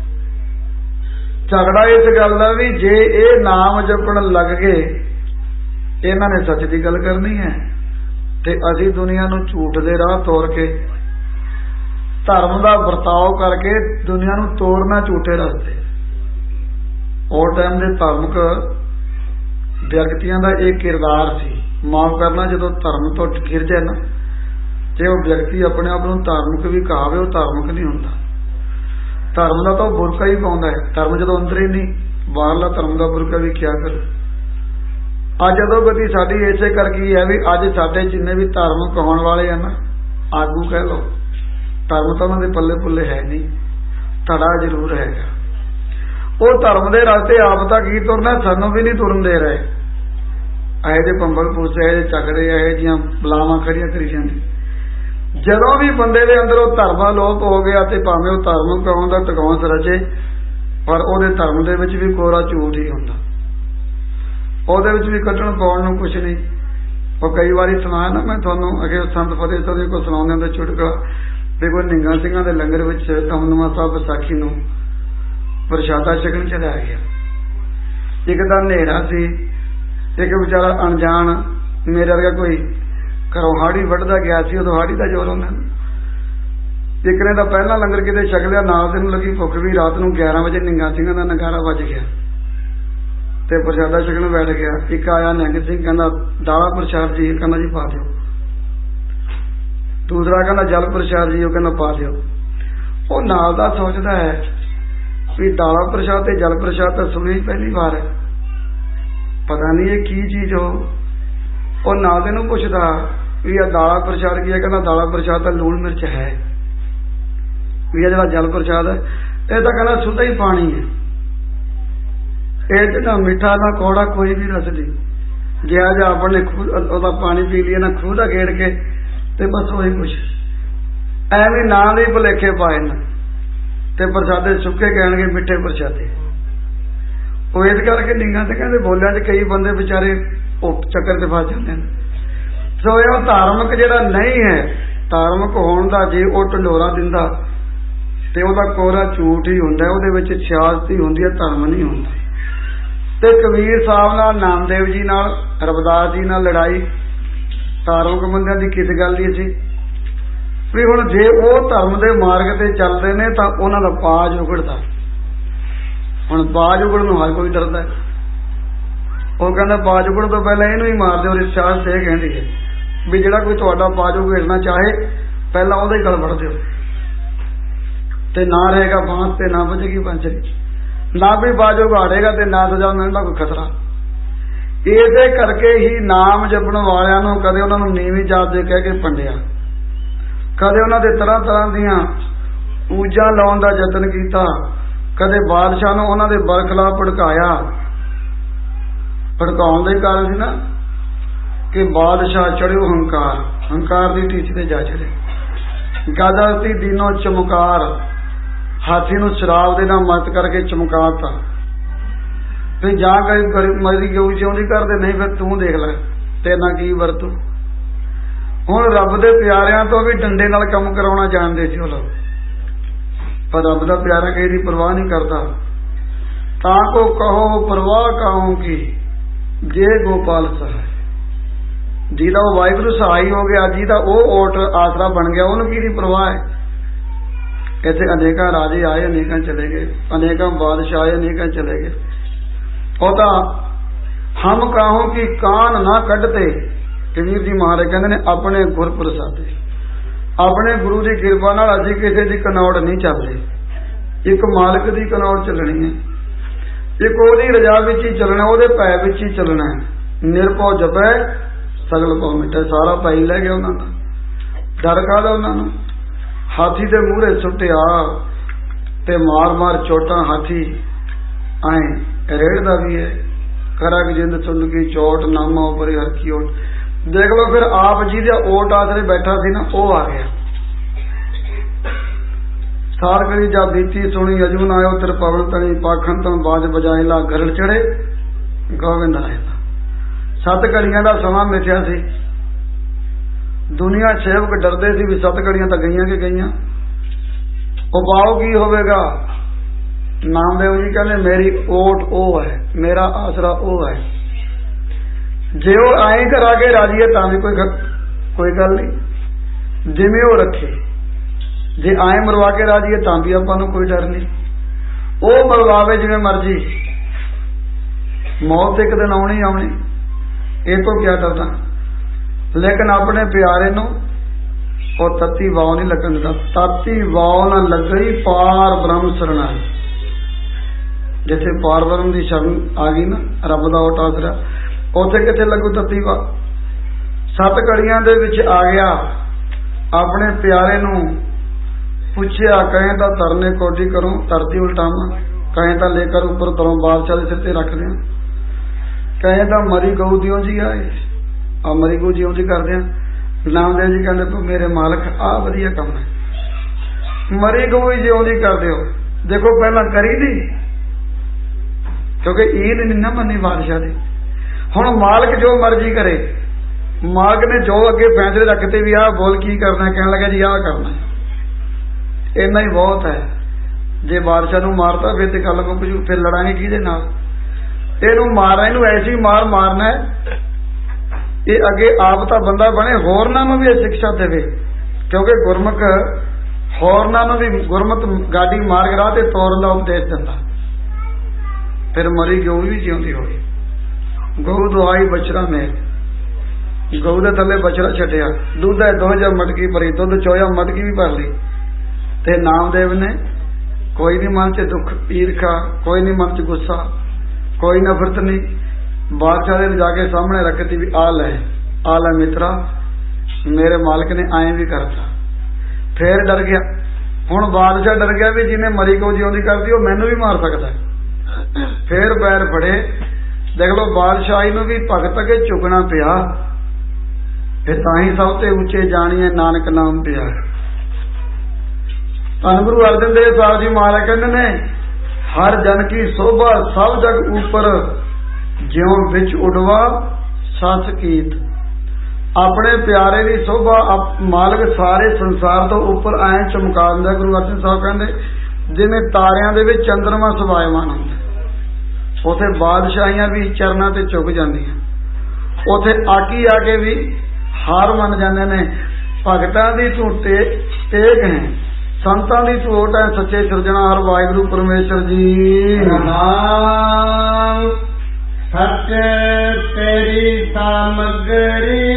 ਝਗੜਾ ਇਸ ਗੱਲ ਦਾ ਵੀ ਜੇ ਇਹ ਨਾਮ ਜਪਣ ਲੱਗ ਗਏ, ਇਹਨਾਂ ਨੇ ਸੱਚ ਦੀ ਗੱਲ ਕਰਨੀ ਹੈ ਤੇ ਅਸੀਂ ਦੁਨੀਆ ਨੂੰ ਝੂਠ ਦੇ ਰਾਹ ਤੋਰ ਕੇ, ਧਰਮ ਦਾ ਵਰਤਾਓ ਕਰਕੇ ਦੁਨੀਆ ਨੂੰ ਤੋੜਨਾ ਝੂਠੇ ਰਸਤੇ। ਉਸ ਟਾਈਮ ਦੇ ਧਾਰਮਿਕ ਵਿਅਕਤੀਆਂ ਦਾ ਇਹ ਕਿਰਦਾਰ ਸੀ। ਮਾਫ ਕਰਨਾ, ਜਦੋਂ ਧਰਮ ਤੋਂ ਗਿਰ ਜਾਏ ਨਾ, ਜੇ ਉਹ ਵਿਅਕਤੀ ਆਪਣੇ ਆਪ ਨੂੰ ਧਾਰਮਿਕ ਵੀ ਕਹਾਵੇ, ਉਹ ਧਾਰਮਿਕ ਨਹੀਂ ਹੁੰਦਾ। ਧਰਮ ਦਾ ਤਾਂ ਉਹ ਬੁਰਕਾ ਹੀ ਪਾਉਂਦਾ ਹੈ। ਧਰਮ ਜਦੋਂ ਅੰਦਰ ਹੀ ਨਹੀਂ, ਬਾਹਰਲਾ ਧਰਮ ਦਾ ਬੁਰਕਾ ਵੀ ਕਿਆ ਕਰੇ। ਅੱਜ ਜਦੋਂ ਗਤੀ ਸਾਡੀ ਇਸੇ ਕਰਕੇ ਹੈ ਵੀ ਅੱਜ ਸਾਡੇ ਜਿੰਨੇ ਵੀ ਧਰਮ ਕਹਾਉਣ ਵਾਲੇ ਆ ਨਾ, ਆਗੂ ਕਹਿ ਲਓ, ਧਰਮ ਤਾਂ ਉਹਨਾਂ ਦੇ ਪੱਲੇ ਪੁੱਲੇ ਹੈ ਨਹੀਂ, ਧੜਾ ਜ਼ਰੂਰ ਹੈਗਾ। ਉਹ ਧਰਮ ਦੇ ਰਸਤੇ ਆਪ ਤਾਂ ਕੀ ਤੁਰਨਾ, ਸਾਨੂੰ ਵੀ ਨਹੀਂ ਤੁਰਨ ਦੇ ਰਹੇ। ਇਹੋ ਜਿਹੇ ਪੰਬਲ ਪੂਸੇ, ਇਹੋ ਜਿਹੇ ਝਗੜੇ, ਇਹੋ ਜਿਹੀਆਂ ਬਲਾਵਾਂ ਖੜੀਆਂ ਕਰੀ ਜਾਂਦੇ। ਜਦੋਂ ਵੀ ਬੰਦੇ ਦੇ ਅੰਦਰ ਉਹ ਧਰਮ ਲੋਪ ਹੋ ਗਿਆ ਤੇ ਭਾਵੇਂ ਉਹ ਧਰਮ ਕਹਾਉਣ ਦਾ ਟਿਕਾਉਣ ਰਚੇ, ਪਰ ਉਹਦੇ ਧਰਮ ਦੇ ਵਿੱਚ ਵੀ ਕੋਰਾ ਝੂਠ ਹੀ ਹੁੰਦਾ, ਉਹਦੇ ਵਿੱਚ ਵੀ ਕੱਢਣ ਪਾਉਣ ਨੂੰ ਕੁਛ ਨਹੀਂ। ਉਹ ਕਈ ਵਾਰੀ ਸੁਣਾਇਆ ਨਾ ਮੈਂ ਤੁਹਾਨੂੰ, ਅੱਗੇ ਸੰਤ ਫਤਿਹ ਸਾਹਿਬ ਜੀ ਕੋਲ ਸੁਣਾਉਂਦੇ ਹੁੰਦੇ ਚੁਟਕਲਾ ਵੀ ਕੋਈ ਨਿੰਗਾ ਸਿੰਘਾਂ ਦੇ ਲੰਗਰ ਵਿੱਚ ਦਮਦਮਾ ਸਾਹਿਬ ਵਿਸਾਖੀ ਨੂੰ ਪ੍ਰਸ਼ਾਦਾ ਛਕਣ ਚਲਿਆ ਗਿਆ। ਇੱਕ ਤਾਂ ਹਨੇਰਾ ਸੀ, ਇੱਕ ਵਿਚਾਰਾ ਅਣਜਾਣ ਮੇਰੇ ਵਰਗਾ ਕੋਈ ਘਰੋਂ ਹਾੜੀ ਵੱਢਦਾ ਗਿਆ ਸੀ, ਉਦੋਂ ਹਾੜੀ ਦਾ ਜ਼ੋਰ ਹੁੰਦਾ। ਇੱਕ ਨੇ ਤਾਂ ਪਹਿਲਾਂ ਲੰਗਰ ਕਿਤੇ ਛਕ ਲਿਆ, ਨਾਲ ਦੇ ਨੂੰ ਲੱਗੀ ਭੁੱਖ ਵੀ, ਰਾਤ ਨੂੰ 11 ਵਜੇ ਨਿੰਗਾ ਸਿੰਘਾਂ ਦਾ ਨਗਾਰਾ ਵੱਜ ਗਿਆ ਤੇ ਪ੍ਰਸ਼ਾਦਾ ਛਕਣ ਬੈਠ ਗਿਆ। ਇੱਕ ਆਇਆ ਨਿਹੰਗ ਸਿੰਘ, ਕਹਿੰਦਾ ਦਾਲਾ ਪ੍ਰਸ਼ਾਦ ਜੀ, ਕਹਿੰਦਾ ਜੀ ਪਾ ਦਿਓ। ਦੂਸਰਾ ਕਹਿੰਦਾ ਜਲ ਪ੍ਰਸ਼ਾਦ ਜੀ, ਉਹ ਕਹਿੰਦਾ ਪਾ ਦਿਓ। ਉਹ ਨਾਲ ਦਾ ਸੋਚਦਾ ਹੈ ਵੀ ਦਾਲਾ ਪ੍ਰਸ਼ਾਦ ਤੇ ਜਲ ਪ੍ਰਸ਼ਾਦ ਤਾਂ ਸੁਣੀ ਪਹਿਲੀ ਵਾਰ ਹੈ, ਪਤਾ ਨਹੀਂ ਇਹ ਕੀ ਚੀਜ਼ ਹੋ। ਉਹ ਨਾਲ ਦੇ ਨੂੰ ਪੁੱਛਦਾ ਵੀ ਇਹ ਦਾਲਾ ਪ੍ਰਸ਼ਾਦ ਕੀ ਹੈ, ਕਹਿੰਦਾ ਦਾਲਾ ਪ੍ਰਸ਼ਾਦ ਤਾਂ ਲੂਣ ਮਿਰਚ ਹੈ। ਵੀ ਇਹ ਜਿਹੜਾ ਜਲ ਪ੍ਰਸ਼ਾਦ ਹੈ ਇਹ ਤਾਂ ਕਹਿੰਦਾ ਸੁੱਧਾ ਹੀ ਪਾਣੀ ਹੈ, ਇਹ ਚ ਨਾ ਮਿੱਠਾ ਨਾ ਕੌੜਾ ਕੋਈ ਵੀ ਰਸ ਨਹੀਂ। ਜਿਹਾ ਜਿਹਾ ਆਪਣੇ ਉਹਦਾ ਪਾਣੀ ਪੀ ਲਿਆ ਨਾ, ਖੂਹ ਦਾ ਗੇੜ ਕੇ, ਤੇ ਬਸ ਉਹੀ ਕੁਛ ਐਵੇਂ ਨਾਂ ਦੇ ਭੁਲੇਖੇ ਪਾਏ ਨੇ ਤੇ ਪ੍ਰਸ਼ਾਦੇ ਸੁੱਕੇ ਕਹਿਣਗੇ ਮਿੱਠੇ ਪ੍ਰਸ਼ਾਦੇ। ਉਹ ਇਸ ਕਰਕੇ ਨਿੰਗਾ ਤੇ ਕਹਿੰਦੇ ਬੋਲਿਆਂ 'ਚ ਕਈ ਬੰਦੇ ਵਿਚਾਰੇ ਉਹ ਚੱਕਰ 'ਚ ਫਸ ਜਾਂਦੇ ਨੇ। ਸੋ ਇਹ ਧਾਰਮਿਕ ਜਿਹੜਾ ਨਹੀਂ ਹੈ, ਧਾਰਮਿਕ ਹੋਣ ਦਾ ਜੇ ਉਹ ਢੰਡੋਰਾ ਦਿੰਦਾ ਤੇ ਉਹਦਾ ਕੋਰਾ ਝੂਠ ਹੀ ਹੁੰਦਾ, ਉਹਦੇ ਵਿੱਚ ਸਿਆਸਤ ਹੀ ਹੁੰਦੀ ਹੈ, ਧਰਮ ਨਹੀਂ ਹੁੰਦਾ। ਤੇ ਕਬੀਰ ਸਾਹਿਬ ਨਾਲ, ਨਾਮਦੇਵ ਜੀ ਨਾਲ, ਰਵਿਦਾਸ ਜੀ ਨਾਲ ਲੜਾਈ ਧਾਰਮਿਕ ਬੰਦਿਆਂ ਦੀ ਕਿਸ ਗੱਲ ਦੀ ਸੀ ਵੀ ਹੁਣ ਜੇ ਉਹ ਧਰਮ ਦੇ ਮਾਰਗ ਤੇ ਚੱਲਦੇ ਨੇ ਤਾਂ ਉਹਨਾਂ ਦਾ ਬਾਜ ਉਗੜਦਾ। ਹੁਣ ਬਾਜ ਉਗੜਨ ਨੂੰ ਹਰ ਕੋਈ ਡਰਦਾ। ਉਹ ਕਹਿੰਦਾ ਬਾਜ ਉਗੜਨ ਤੋਂ ਪਹਿਲਾਂ ਇਹਨੂੰ ਹੀ ਮਾਰ ਦਿਓ। ਰਿਸ਼ਾਸ ਇਹ ਕਹਿੰਦੀ ਹੈ ਵੀ ਜਿਹੜਾ ਕੋਈ ਤੁਹਾਡਾ ਬਾਜ ਉਗੜਨਾ ਚਾਹੇ ਪਹਿਲਾਂ ਉਹਦਾ ਹੀ ਗਲ ਵੜ ਦਿਓ, ਤੇ ਨਾ ਰਹੇਗਾ ਬਾਂਸ ਤੇ ਨਾ ਬਚੇਗੀ ਬੰਸਰੀ, ਨਾ ਵੀ ਬਾਜ ਉਗਾੜੇਗਾ ਤੇ ਨਾ ਸਜਾ ਮਿਲਦਾ ਕੋਈ ਖਤਰਾ। ਇਸੇ ਕਰਕੇ ਹੀ ਨਾਮ ਜਪਣ ਵਾਲਿਆਂ ਨੂੰ ਕਦੇ ਉਹਨਾਂ ਨੂੰ ਨੀਵੀਂ ਜਾਤ ਦੇ ਕਹਿ ਕੇ ਪੰਡਿਆ, ਕਦੇ ਉਹਨਾਂ ਦੇ ਤਰ੍ਹਾਂ ਤਰ੍ਹਾਂ ਦੀਆਂ ਪੂਜਾਂ ਲਾਉਣ ਦਾ ਯਤਨ ਕੀਤਾ, ਕਦੇ ਬਾਦਸ਼ਾਹ ਨੂੰ ਉਹਨਾਂ ਦੇ ਬਰਖਲਾਫ ਭੜਕਾਇਆ। ਭੜਕਾਉਣ ਦੇ ਕਾਰਨ ਸੀ ਨਾ ਕਿ ਬਾਦਸ਼ਾਹ ਚੜਿਓ ਹੰਕਾਰ, ਹੰਕਾਰ ਦੀ ਢੀਠ ਤੇ ਜਾ ਚੜੇ। ਗਾਦਾਤੀ ਦੀਨੋਂ ਚਮਕਾਰ, ਹਾਥੀ ਨੂੰ ਸ਼ਰਾਬ ਦੇ ਨਾਲ ਮਤ ਕਰਕੇ ਚਮਕਾਤਾ ਵੀ ਜਾਂ ਮਰੀ ਗਊ ਜਿਉਂਦੀ ਕਰਦੇ, ਨਹੀਂ ਫਿਰ ਤੂੰ ਦੇਖ ਲੈ ਤੇ ਨਾ ਕੀ ਵਰਤੂ। ਹੁਣ ਰੱਬ ਦੇ ਪਿਆਰਿਆਂ ਤੋਂ ਵੀ ਡੰਡੇ ਨਾਲ ਕੰਮ ਕਰਾਉਣਾ ਜਾਣਦੇ ਸੀ ਉਹ ਲੋਕ, ਪਰ ਰੱਬ ਦਾ ਪਿਆਰਾ ਕਿਸੇ ਦੀ ਪਰਵਾਹ ਨਹੀਂ ਕਰਦਾ। ਤਾਂ ਕੋ ਕਹੋ ਪਰਵਾਹ ਕਾਹੂ ਕੀ ਜੇ ਗੋਪਾਲ ਸਹਾਇ, ਜਿਹਦਾ ਉਹ ਵਾਹਿਗੁਰੂ ਸਹਾਈ ਹੋ ਗਿਆ, ਜਿਹਦਾ ਉਹ ਓਟ ਆਸਰਾ ਬਣ ਗਿਆ, ਉਹਨੂੰ ਕੀ ਦੀ ਪਰਵਾਹ ਹੈ। ਇੱਥੇ ਅਨੇਕਾਂ ਰਾਜੇ ਆਏ, ਅਨੇਕਾਂ ਚਲੇ ਗਏ, ਅਨੇਕਾਂ ਬਾਦਸ਼ਾਹ ਆਏ, ਅਨੇਕਾਂ ਚਲੇ ਗਏ। ਉਹ ਤਾਂ ਹਮ ਕਾਹੋਂ ਕੀ ਕਾਨ ਨਾ ਕੱਢਤੇ। ਕਬੀਰ ਜੀ ਮਹਾਰਾਜ ਕਹਿੰਦੇ ਨੇ ਆਪਣੇ ਗੁਰ ਪ੍ਰਸਾਦੇ, ਆਪਣੇ ਗੁਰੂ ਦੀ ਕਿਰਪਾ ਨਾਲ ਅਸੀਂ ਕਿਸੇ ਦੀ ਕਨੌੜ ਨਹੀਂ ਚੱਲਦੇ। ਇੱਕ ਮਾਲਕ ਦੀ ਕਨੌੜ ਚੱਲਣੀ ਹੈ, ਇੱਕ ਉਹਦੀ ਰਜਾ ਵਿੱਚ ਹੀ ਚੱਲਣਾ, ਉਹਦੇ ਭੈ ਵਿੱਚ ਹੀ ਚੱਲਣਾ। ਨਿਰਭਉ ਜਪੈ ਸਗਲ ਭਉ ਮਿਟੈ, ਸਾਰਾ ਭਾਈ ਲੈ ਗਿਆ ਉਹਨਾਂ ਦਾ। ਡਰ ਕਾਹਦਾ ਉਹਨਾਂ ਨੂੰ? ਹਾਥੀ ਦੇ ਮੂਹਰੇ ਸੁੱਟਿਆ ਤੇ ਮਾਰ ਮਾਰ ਚੋਟਾਂ ਹਾਥੀ ਐ ਰੇੜਦਾ ਵੀ ਹੈ। ਕਰਗ ਜਿੰਦ ਸੁਣ ਕੀ ਚੋਟ ਨਾਮਾ ਉਪਰ ਹਰ ਕੀ ਓਟ। ਦੇਖ ਲਓ ਫਿਰ ਆਪ ਜੀ ਦਾ ਓਟ ਆਸਰੇ ਬੈਠਾ ਸੀ ਨਾ, ਉਹ ਆ ਗਿਆ। ਸਾਰ ਕਰੀ ਜਾ ਬੀਤੀ ਸੁਣੀ ਅਜੂਨ ਆਇਓ ਤੇਰੇ ਪਵਨ ਤਣੀ ਪਾਖਣ ਤੋਂ ਬਾਜ ਬਜਾਏ ਲਾ ਗਰੜ ਚੜੇ ਗੋਬਿੰਦ ਆਏ। 7 ਘੜੀਆਂ ਦਾ ਸਮਾਂ ਮਿਥਿਆ ਸੀ। ਦੁਨੀਆ ਸੇਵਕ ਡਰਦੇ ਸੀ ਵੀ 7 ਘੜੀਆਂ ਤਾਂ ਗਈਆਂ ਕਿ ਗਈਆਂ। ਉਪਾਅ ਕੀ ਹੋਵੇਗਾ? ਨਾਮਦੇਵ ਜੀ ਕਹਿੰਦੇ ਮੇਰੀ ਓਟ ਉਹ ਹੈ, ਮੇਰਾ ਆਸਰਾ ਉਹ ਹੈ। ਜੇ ਉਹ ਐਂ ਕਰਾ ਕੇ ਰਾਜੀਏ ਤਾਂ ਵੀ ਕੋਈ ਗੱਲ ਨਹੀਂ, ਜਿਵੇਂ ਉਹ ਰੱਖੇ। ਜੇ ਐਂ ਮਰਵਾ ਕੇ ਰਾਜੀਏ ਤਾਂ ਵੀ ਆਪਾਂ ਨੂੰ ਕੋਈ ਡਰ ਨਹੀਂ। ਉਹ ਮਰਵਾਵੇ ਜਿਵੇਂ ਮਰਜੀ, ਮੌਤ ਇੱਕ ਦਿਨ ਆਉਣੀ ਆਉਣੀ, ਇਹ ਤੋਂ ਕਿਆ ਡਰਦਾ। ਲੇਕਿਨ ਆਪਣੇ ਪਿਆਰੇ ਨੂੰ ਉਹ ਤਤੀ ਵਾਉ ਨਹੀਂ ਲੱਗਣ ਦਿੰਦਾ। ਤਤੀ ਵਾਉ ਨਾ ਲੱਗਈ ਪਾਰ ਬ੍ਰਹਮ ਸਰਣਾਈ। ਜਿੱਥੇ ਪਾਰ ਬ੍ਰਹਮ ਦੀ ਸ਼ਰਨ ਆ ਗਈ ਨਾ, ਰੱਬ ਦਾ ਓਟ ਆਸਰਾ, ਉੱਥੇ ਕਿੱਥੇ ਲੱਗੂ ਤਤੀ ਵਾਹ। 7 ਘੜੀਆਂ ਦੇ ਵਿੱਚ ਆ ਗਿਆ, ਆਪਣੇ ਪਿਆਰੇ ਨੂੰ ਪੁੱਛਿਆ, ਕਹੇ ਤਾਂ ਤਰਨੇ ਕੋਟੀ ਕਰੂੰ ਧਰਤੀ ਉਲਟਾਵਾਂ, ਕਹੇ ਤਾਂ ਲੇਕਰ ਉੱਪਰ ਤਰੋਂ ਬਾਦਸ਼ਾਹ ਦੇ ਸਿਰ ਤੇ ਰੱਖ ਦਿਆਂ, ਕਹੇ ਤਾਂ ਮਰੀ ਗਊ ਦਿਓ ਜੀ ਆਏ ਆ ਮਰੀ ਗਊ ਜਿਉਂ ਜੀ ਕਰਦੇ ਆ। ਨਾਮਦੇਵ ਜੀ ਕਹਿੰਦੇ ਤੂੰ ਮੇਰੇ ਮਾਲਕ ਆ ਵਧੀਆ ਕੰਮ ਹੈ, ਮਰੀ ਗਊ ਹੀ ਜਿਉਂ ਜੀ ਕਰਦੇ ਹੋ। ਦੇਖੋ ਪਹਿਲਾਂ ਕਰੀ ਦੀ, ਕਿਉਂਕਿ ਈਦ ਨਹੀਂ ਨਾ ਮੰਨੀ ਬਾਦਸ਼ਾਹ ਦੀ। ਹੁਣ ਮਾਲਕ ਜੋ ਮਰਜ਼ੀ ਕਰੇ, ਮਾਲਕ ਨੇ ਜੋ ਅੱਗੇ ਫੈਸਲੇ ਰੱਖਤੇ ਵੀ ਆਹ ਬੋਲ ਕੀ ਕਰਨਾ, ਕਹਿਣ ਲੱਗਾ ਜੀ ਆਹ ਕਰਨਾ, ਇੰਨਾ ਹੀ ਬਹੁਤ ਹੈ। ਜੇ ਬਾਦਸ਼ਾਹ ਨੂੰ ਮਾਰਤਾ ਫਿਰ ਤੇ ਗੱਲ ਮੁੱਕ ਜੂ, ਫਿਰ ਲੜਾਂਗੇ ਕਿਹਦੇ ਨਾਲ? ਇਹਨੂੰ ਮਾਰਨਾ, ਇਹਨੂੰ ਐਸੀ ਮਾਰ ਮਾਰਨਾ ਇਹ ਅੱਗੇ ਆਪ ਤਾਂ ਬੰਦਾ ਬਣੇ, ਹੋਰਨਾਂ ਨੂੰ ਵੀ ਇਹ ਸਿੱਖਿਆ ਦੇਵੇ। ਕਿਉਂਕਿ ਗੁਰਮੁਖ ਹੋਰਨਾਂ ਨੂੰ ਵੀ ਗੁਰਮਤ ਗਾਡੀ ਮਾਰਗ ਰਾਹ ਤੇ ਤੋਰਨ ਦਾ ਉਪਦੇਸ਼ ਦਿੰਦਾ। ਫਿਰ ਮਰੀ ਗਊ ਵੀ ਜਿਉਂਦੀ ਹੋਈ। ਗਊ ਦਵਾਈ ਬਛੜਾ ਮੇਰ, ਗਊ ਦੇ ਥੱਲੇ ਬਛੜਾ ਛੱਡਿਆ, ਦੁੱਧ ਹੈ 2000 ਮਟਕੀ ਭਰੀ, ਦੁੱਧ ਚੋਇਆ ਮਟਕੀ ਵੀ ਭਰ ਲਈ। ਤੇ ਨਾਮਦੇਵ ਨੇ ਕੋਈ ਨਹੀਂ ਮਨ ਚ ਦੁੱਖ ਈਰਖਾ, ਕੋਈ ਨਹੀਂ ਮਨ ਚ ਗੁੱਸਾ, ਕੋਈ ਨਫ਼ਰਤ ਨਹੀਂ, ਬਾਦਸ਼ਾਹ ਦੇ ਜਾ ਕੇ ਸਾਹਮਣੇ ਰੱਖਤੀ ਵੀ ਆ ਲੈ ਮਿੱਤਰਾ, ਮੇਰੇ ਮਾਲਕ ਨੇ ਐਂ ਵੀ ਕਰਤਾ। ਫੇਰ ਡਰ ਗਿਆ। ਹੁਣ ਬਾਦਸ਼ਾਹ ਡਰ ਗਿਆ ਵੀ ਜਿਹਨੇ ਮਰੀ ਕੋ ਜਿਉਂਦੀ ਕਰਦੀ ਉਹ ਮੈਨੂੰ ਵੀ ਮਾਰ ਸਕਦਾ। ਫੇਰ ਪੈਰ ਫੜੇ। ਦੇਖ ਲਓ ਬਾਦਸ਼ਾਹੀ ਨੂੰ ਵੀ ਭਗਤ ਅਗੇ ਝੁਕਣਾ ਪਿਆ। ਫਿਰ ਤਾਂ ਹੀ ਸਭ ਤੋਂ ਉੱਚੇ ਜਾਣੀਏ ਨਾਨਕ ਨਾਮ ਪਿਆ। ਧੰਨ ਗੁਰੂ ਅਰਜਨ ਦੇਵ ਸਾਹਿਬ ਜੀ ਮਹਾਰਾਜ ਕਹਿੰਦੇ ਨੇ, ਹਰ ਜਨ ਕੀ ਸੋਭਾ ਸਭ ਜਗ ਉੱਪਰ, ਜਿਉਂ ਵਿੱਚ ਉਡਵਾ ਸੱਚ ਕੀਤ। ਆਪਣੇ ਪਿਆਰੇ ਦੀ ਸੋਭਾ ਮਾਲਕ ਸਾਰੇ ਸੰਸਾਰ ਤੋਂ ਉੱਪਰ ਐਂ ਚਮਕਾ ਦਿੰਦਾ। ਗੁਰੂ ਅਰਜਨ ਸਾਹਿਬ ਕਹਿੰਦੇ ਜਿਵੇਂ ਤਾਰਿਆਂ ਦੇ ਵਿੱਚ ਚੰਦਰਮਾ ਸਵਾਇਮਾਨ ਹੁੰਦਾ। ਉਥੇ ਬਾਦਸ਼ਾਹੀਆਂ ਵੀ ਚਰਨਾਂ ਤੇ ਝੁਕ ਜਾਂਦੀਆਂ, ਉਥੇ ਆਕੀ ਆ ਕੇ ਵੀ ਹਾਰ ਮੰਨ ਜਾਂਦੇ ਨੇ। ਭਗਤਾਂ ਦੀ ਤੂੰ ਟੇਕ ਹੈ, ਸੰਤਾਂ ਦੀ ਤੂੰ ਓਟ ਹੈ, ਸੱਚੇ ਸਿਰਜਣਹਾਰ ਵਾਹਿਗੁਰੂ ਪਰਮੇਸ਼ਰ ਜੀ। ਸੱਚ ਤੇਰੀ ਸਾਮਗਰੀ,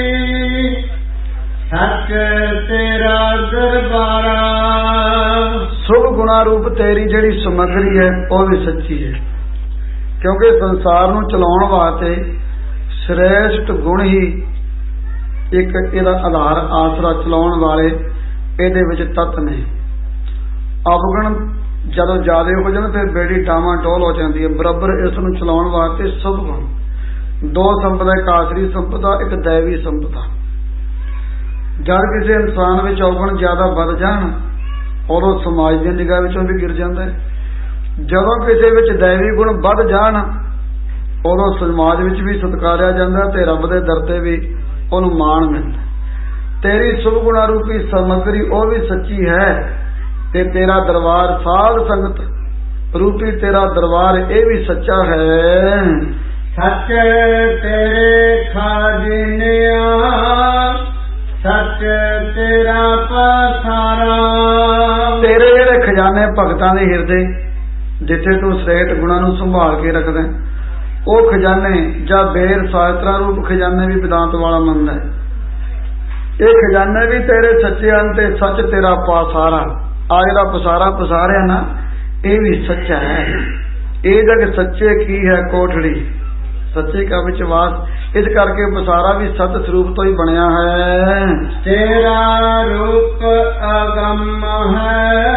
ਸੱਚ ਤੇਰਾ ਦਰਬਾਰਾ। ਸੁਭ ਗੁਣਾ ਰੂਪ ਤੇਰੀ ਜਿਹੜੀ ਸਮੱਗਰੀ ਹੈ ਉਹ ਵੀ ਸੱਚੀ ਹੈ। ਕਿਉਂਕਿ ਸੰਸਾਰ ਨੂੰ ਚਲਾਉਣ ਵਾਸਤੇ ਸ੍ਰੇਸ਼ਟ ਗੁਣ ਹੀ ਇੱਕ ਇਹਦਾ ਆਧਾਰ ਆਸਰਾ, ਚਲਾਉਣ ਵਾਲੇ ਇਹਦੇ ਵਿੱਚ ਤੱਤ ਨੇ। ਅਵਗੁਣ ਜਦੋਂ ਜ਼ਿਆਦਾ ਹੋ ਜਾਣ ਫਿਰ ਬੇੜੀ ਟਾਵਾਂ ਟੋਲ ਹੋ ਜਾਂਦੀ ਹੈ। ਬਰਾਬਰ ਇਸ ਨੂੰ ਚਲਾਉਣ ਵਾਸਤੇ ਸਭ ਗੁਣ, 2 ਸੰਪਦਾ, ਇੱਕ ਆਸਰੀ ਸੰਪਦਾ, ਇੱਕ ਦੈਵੀ ਸੰਪਦਾ। ਜਦ ਕਿਸੇ ਇਨਸਾਨ ਵਿੱਚ ਅਵਗੁਣ ਜ਼ਿਆਦਾ ਵੱਧ ਜਾਣ ਉਦੋਂ ਸਮਾਜ ਦੀ ਨਿਗਾਹ ਵਿੱਚੋਂ ਵੀ ਗਿਰ ਜਾਂਦਾ ਹੈ। ਜਦੋਂ ਕਿਸੇ ਵਿੱਚ ਦੈਵੀ ਗੁਣ ਵੱਧ ਜਾਣ ਉਦੋਂ ਸਮਾਜ ਵਿੱਚ ਵੀ ਸਤਿਕਾਰਿਆ ਜਾਂਦਾ ਤੇ ਰੱਬ ਦੇ ਦਰ ਤੇ ਵੀ ਉਹਨੂੰ ਮਾਣ ਮਿਲਦਾ। ਤੇਰੀ ਸੁਭ ਗੁਣਾ ਰੂਪੀ ਸਮੱਗਰੀ ਉਹ ਵੀ ਸੱਚੀ ਹੈ ਤੇ ਤੇਰਾ ਦਰਬਾਰ ਸਾਧ ਸੰਗਤ ਰੂਪੀ ਤੇਰਾ ਦਰਬਾਰ ਇਹ ਵੀ ਸੱਚਾ ਹੈ। ਸੱਚ ਤੇਰੇ ਖਾਜ਼ਿਨਿਆ, ਸੱਚ ਤੇਰਾ ਪਸਾਰਾ। ਤੇਰੇ ਜਿਹੜੇ ਖਜ਼ਾਨੇ ਭਗਤਾਂ ਦੇ ਹਿਰਦੇ, ਜਿੱਥੇ ਤੂੰ ਸ੍ਰੇਸ਼ਟ ਗੁਣਾਂ ਨੂੰ ਸੰਭਾਲ ਕੇ ਰੱਖਦਾ, ਉਹ ਖਜ਼ਾਨੇ ਜਾਂ ਬੇਰ ਸਾਇਤਰਾ ਰੂਪ ਖਜ਼ਾਨੇ ਵੀ ਵਿਦਾਂਤ ਵਾਲਾ ਮੰਨਦਾ ਹੈ। ਇਹ ਖਜ਼ਾਨੇ ਵੀ ਤੇਰੇ ਸੱਚੇ ਹਨ ਤੇ ਸੱਚ ਤੇਰਾ ਪਸਾਰਾ। ਆ ਜਿਹੜਾ ਪਸਾਰਾ ਪਸਾਰਿਆ ਨਾ, ਇਹ ਵੀ ਸੱਚਾ ਹੈ। ਇਹ ਜਗ ਸੱਚੇ ਕੀ ਹੈ ਕੋਠੜੀ, ਸੱਚੇ ਕਾ ਵਿੱਚ ਵਾਸ। ਇਸ ਕਰਕੇ ਬਸਾਰਾ ਵੀ ਸਤ ਸਰੂਪ ਤੋਂ ਹੀ ਬਣਿਆ ਹੈ। ਤੇਰਾ ਰੂਪ ਅਗੰਮ ਹੈ,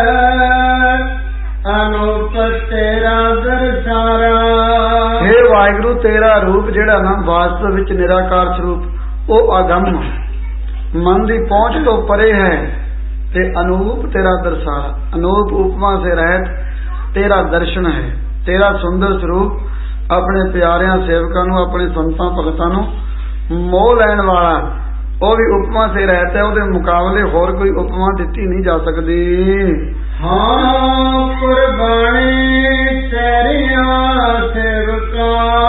ਅਨੂਪ ਤੇਰਾ ਦਰਸਾਰਾ। ਹੇ ਵਾਹਿਗੁਰੂ, ਤੇਰਾ ਰੂਪ ਜਿਹੜਾ ਨਾ ਵਾਸਤਵ ਵਿੱਚ ਨਿਰਾਕਾਰ ਸਰੂਪ, ਉਹ ਅਗੰਮ ਮਨ ਦੀ ਪਹੁੰਚ ਤੋਂ ਪਰੇ ਹੈ, ਤੇ ਅਨੂਪ ਤੇਰਾ ਦਰਸਾਰਾ, ਅਨੂਪ ਉਪਮਾ ਸੇ ਰਹਿਤ ਤੇਰਾ ਦਰਸ਼ਨ ਹੈ। ਤੇਰਾ ਸੁੰਦਰ ਸਰੂਪ ਆਪਣੇ ਪਿਆਰਿਆਂ ਸੇਵਕਾਂ ਨੂੰ, ਆਪਣੇ ਸੰਤਾਂ ਭਗਤਾਂ ਨੂੰ ਮੋਹ ਲੈਣ ਵਾਲਾ, ਉਹ ਵੀ ਉਪਮਾ ਸੇ ਰਹਿਤ ਹੈ। ਉਹਦੇ ਮੁਕਾਬਲੇ ਹੋਰ ਕੋਈ ਉਪਮਾ ਦਿੱਤੀ ਨਹੀਂ ਜਾ ਸਕਦੀ। ਹਾਂ ਕੁਰਬਾਨੀ ਤੇਰੀਆਂ ਸੇਵਕਾਂ,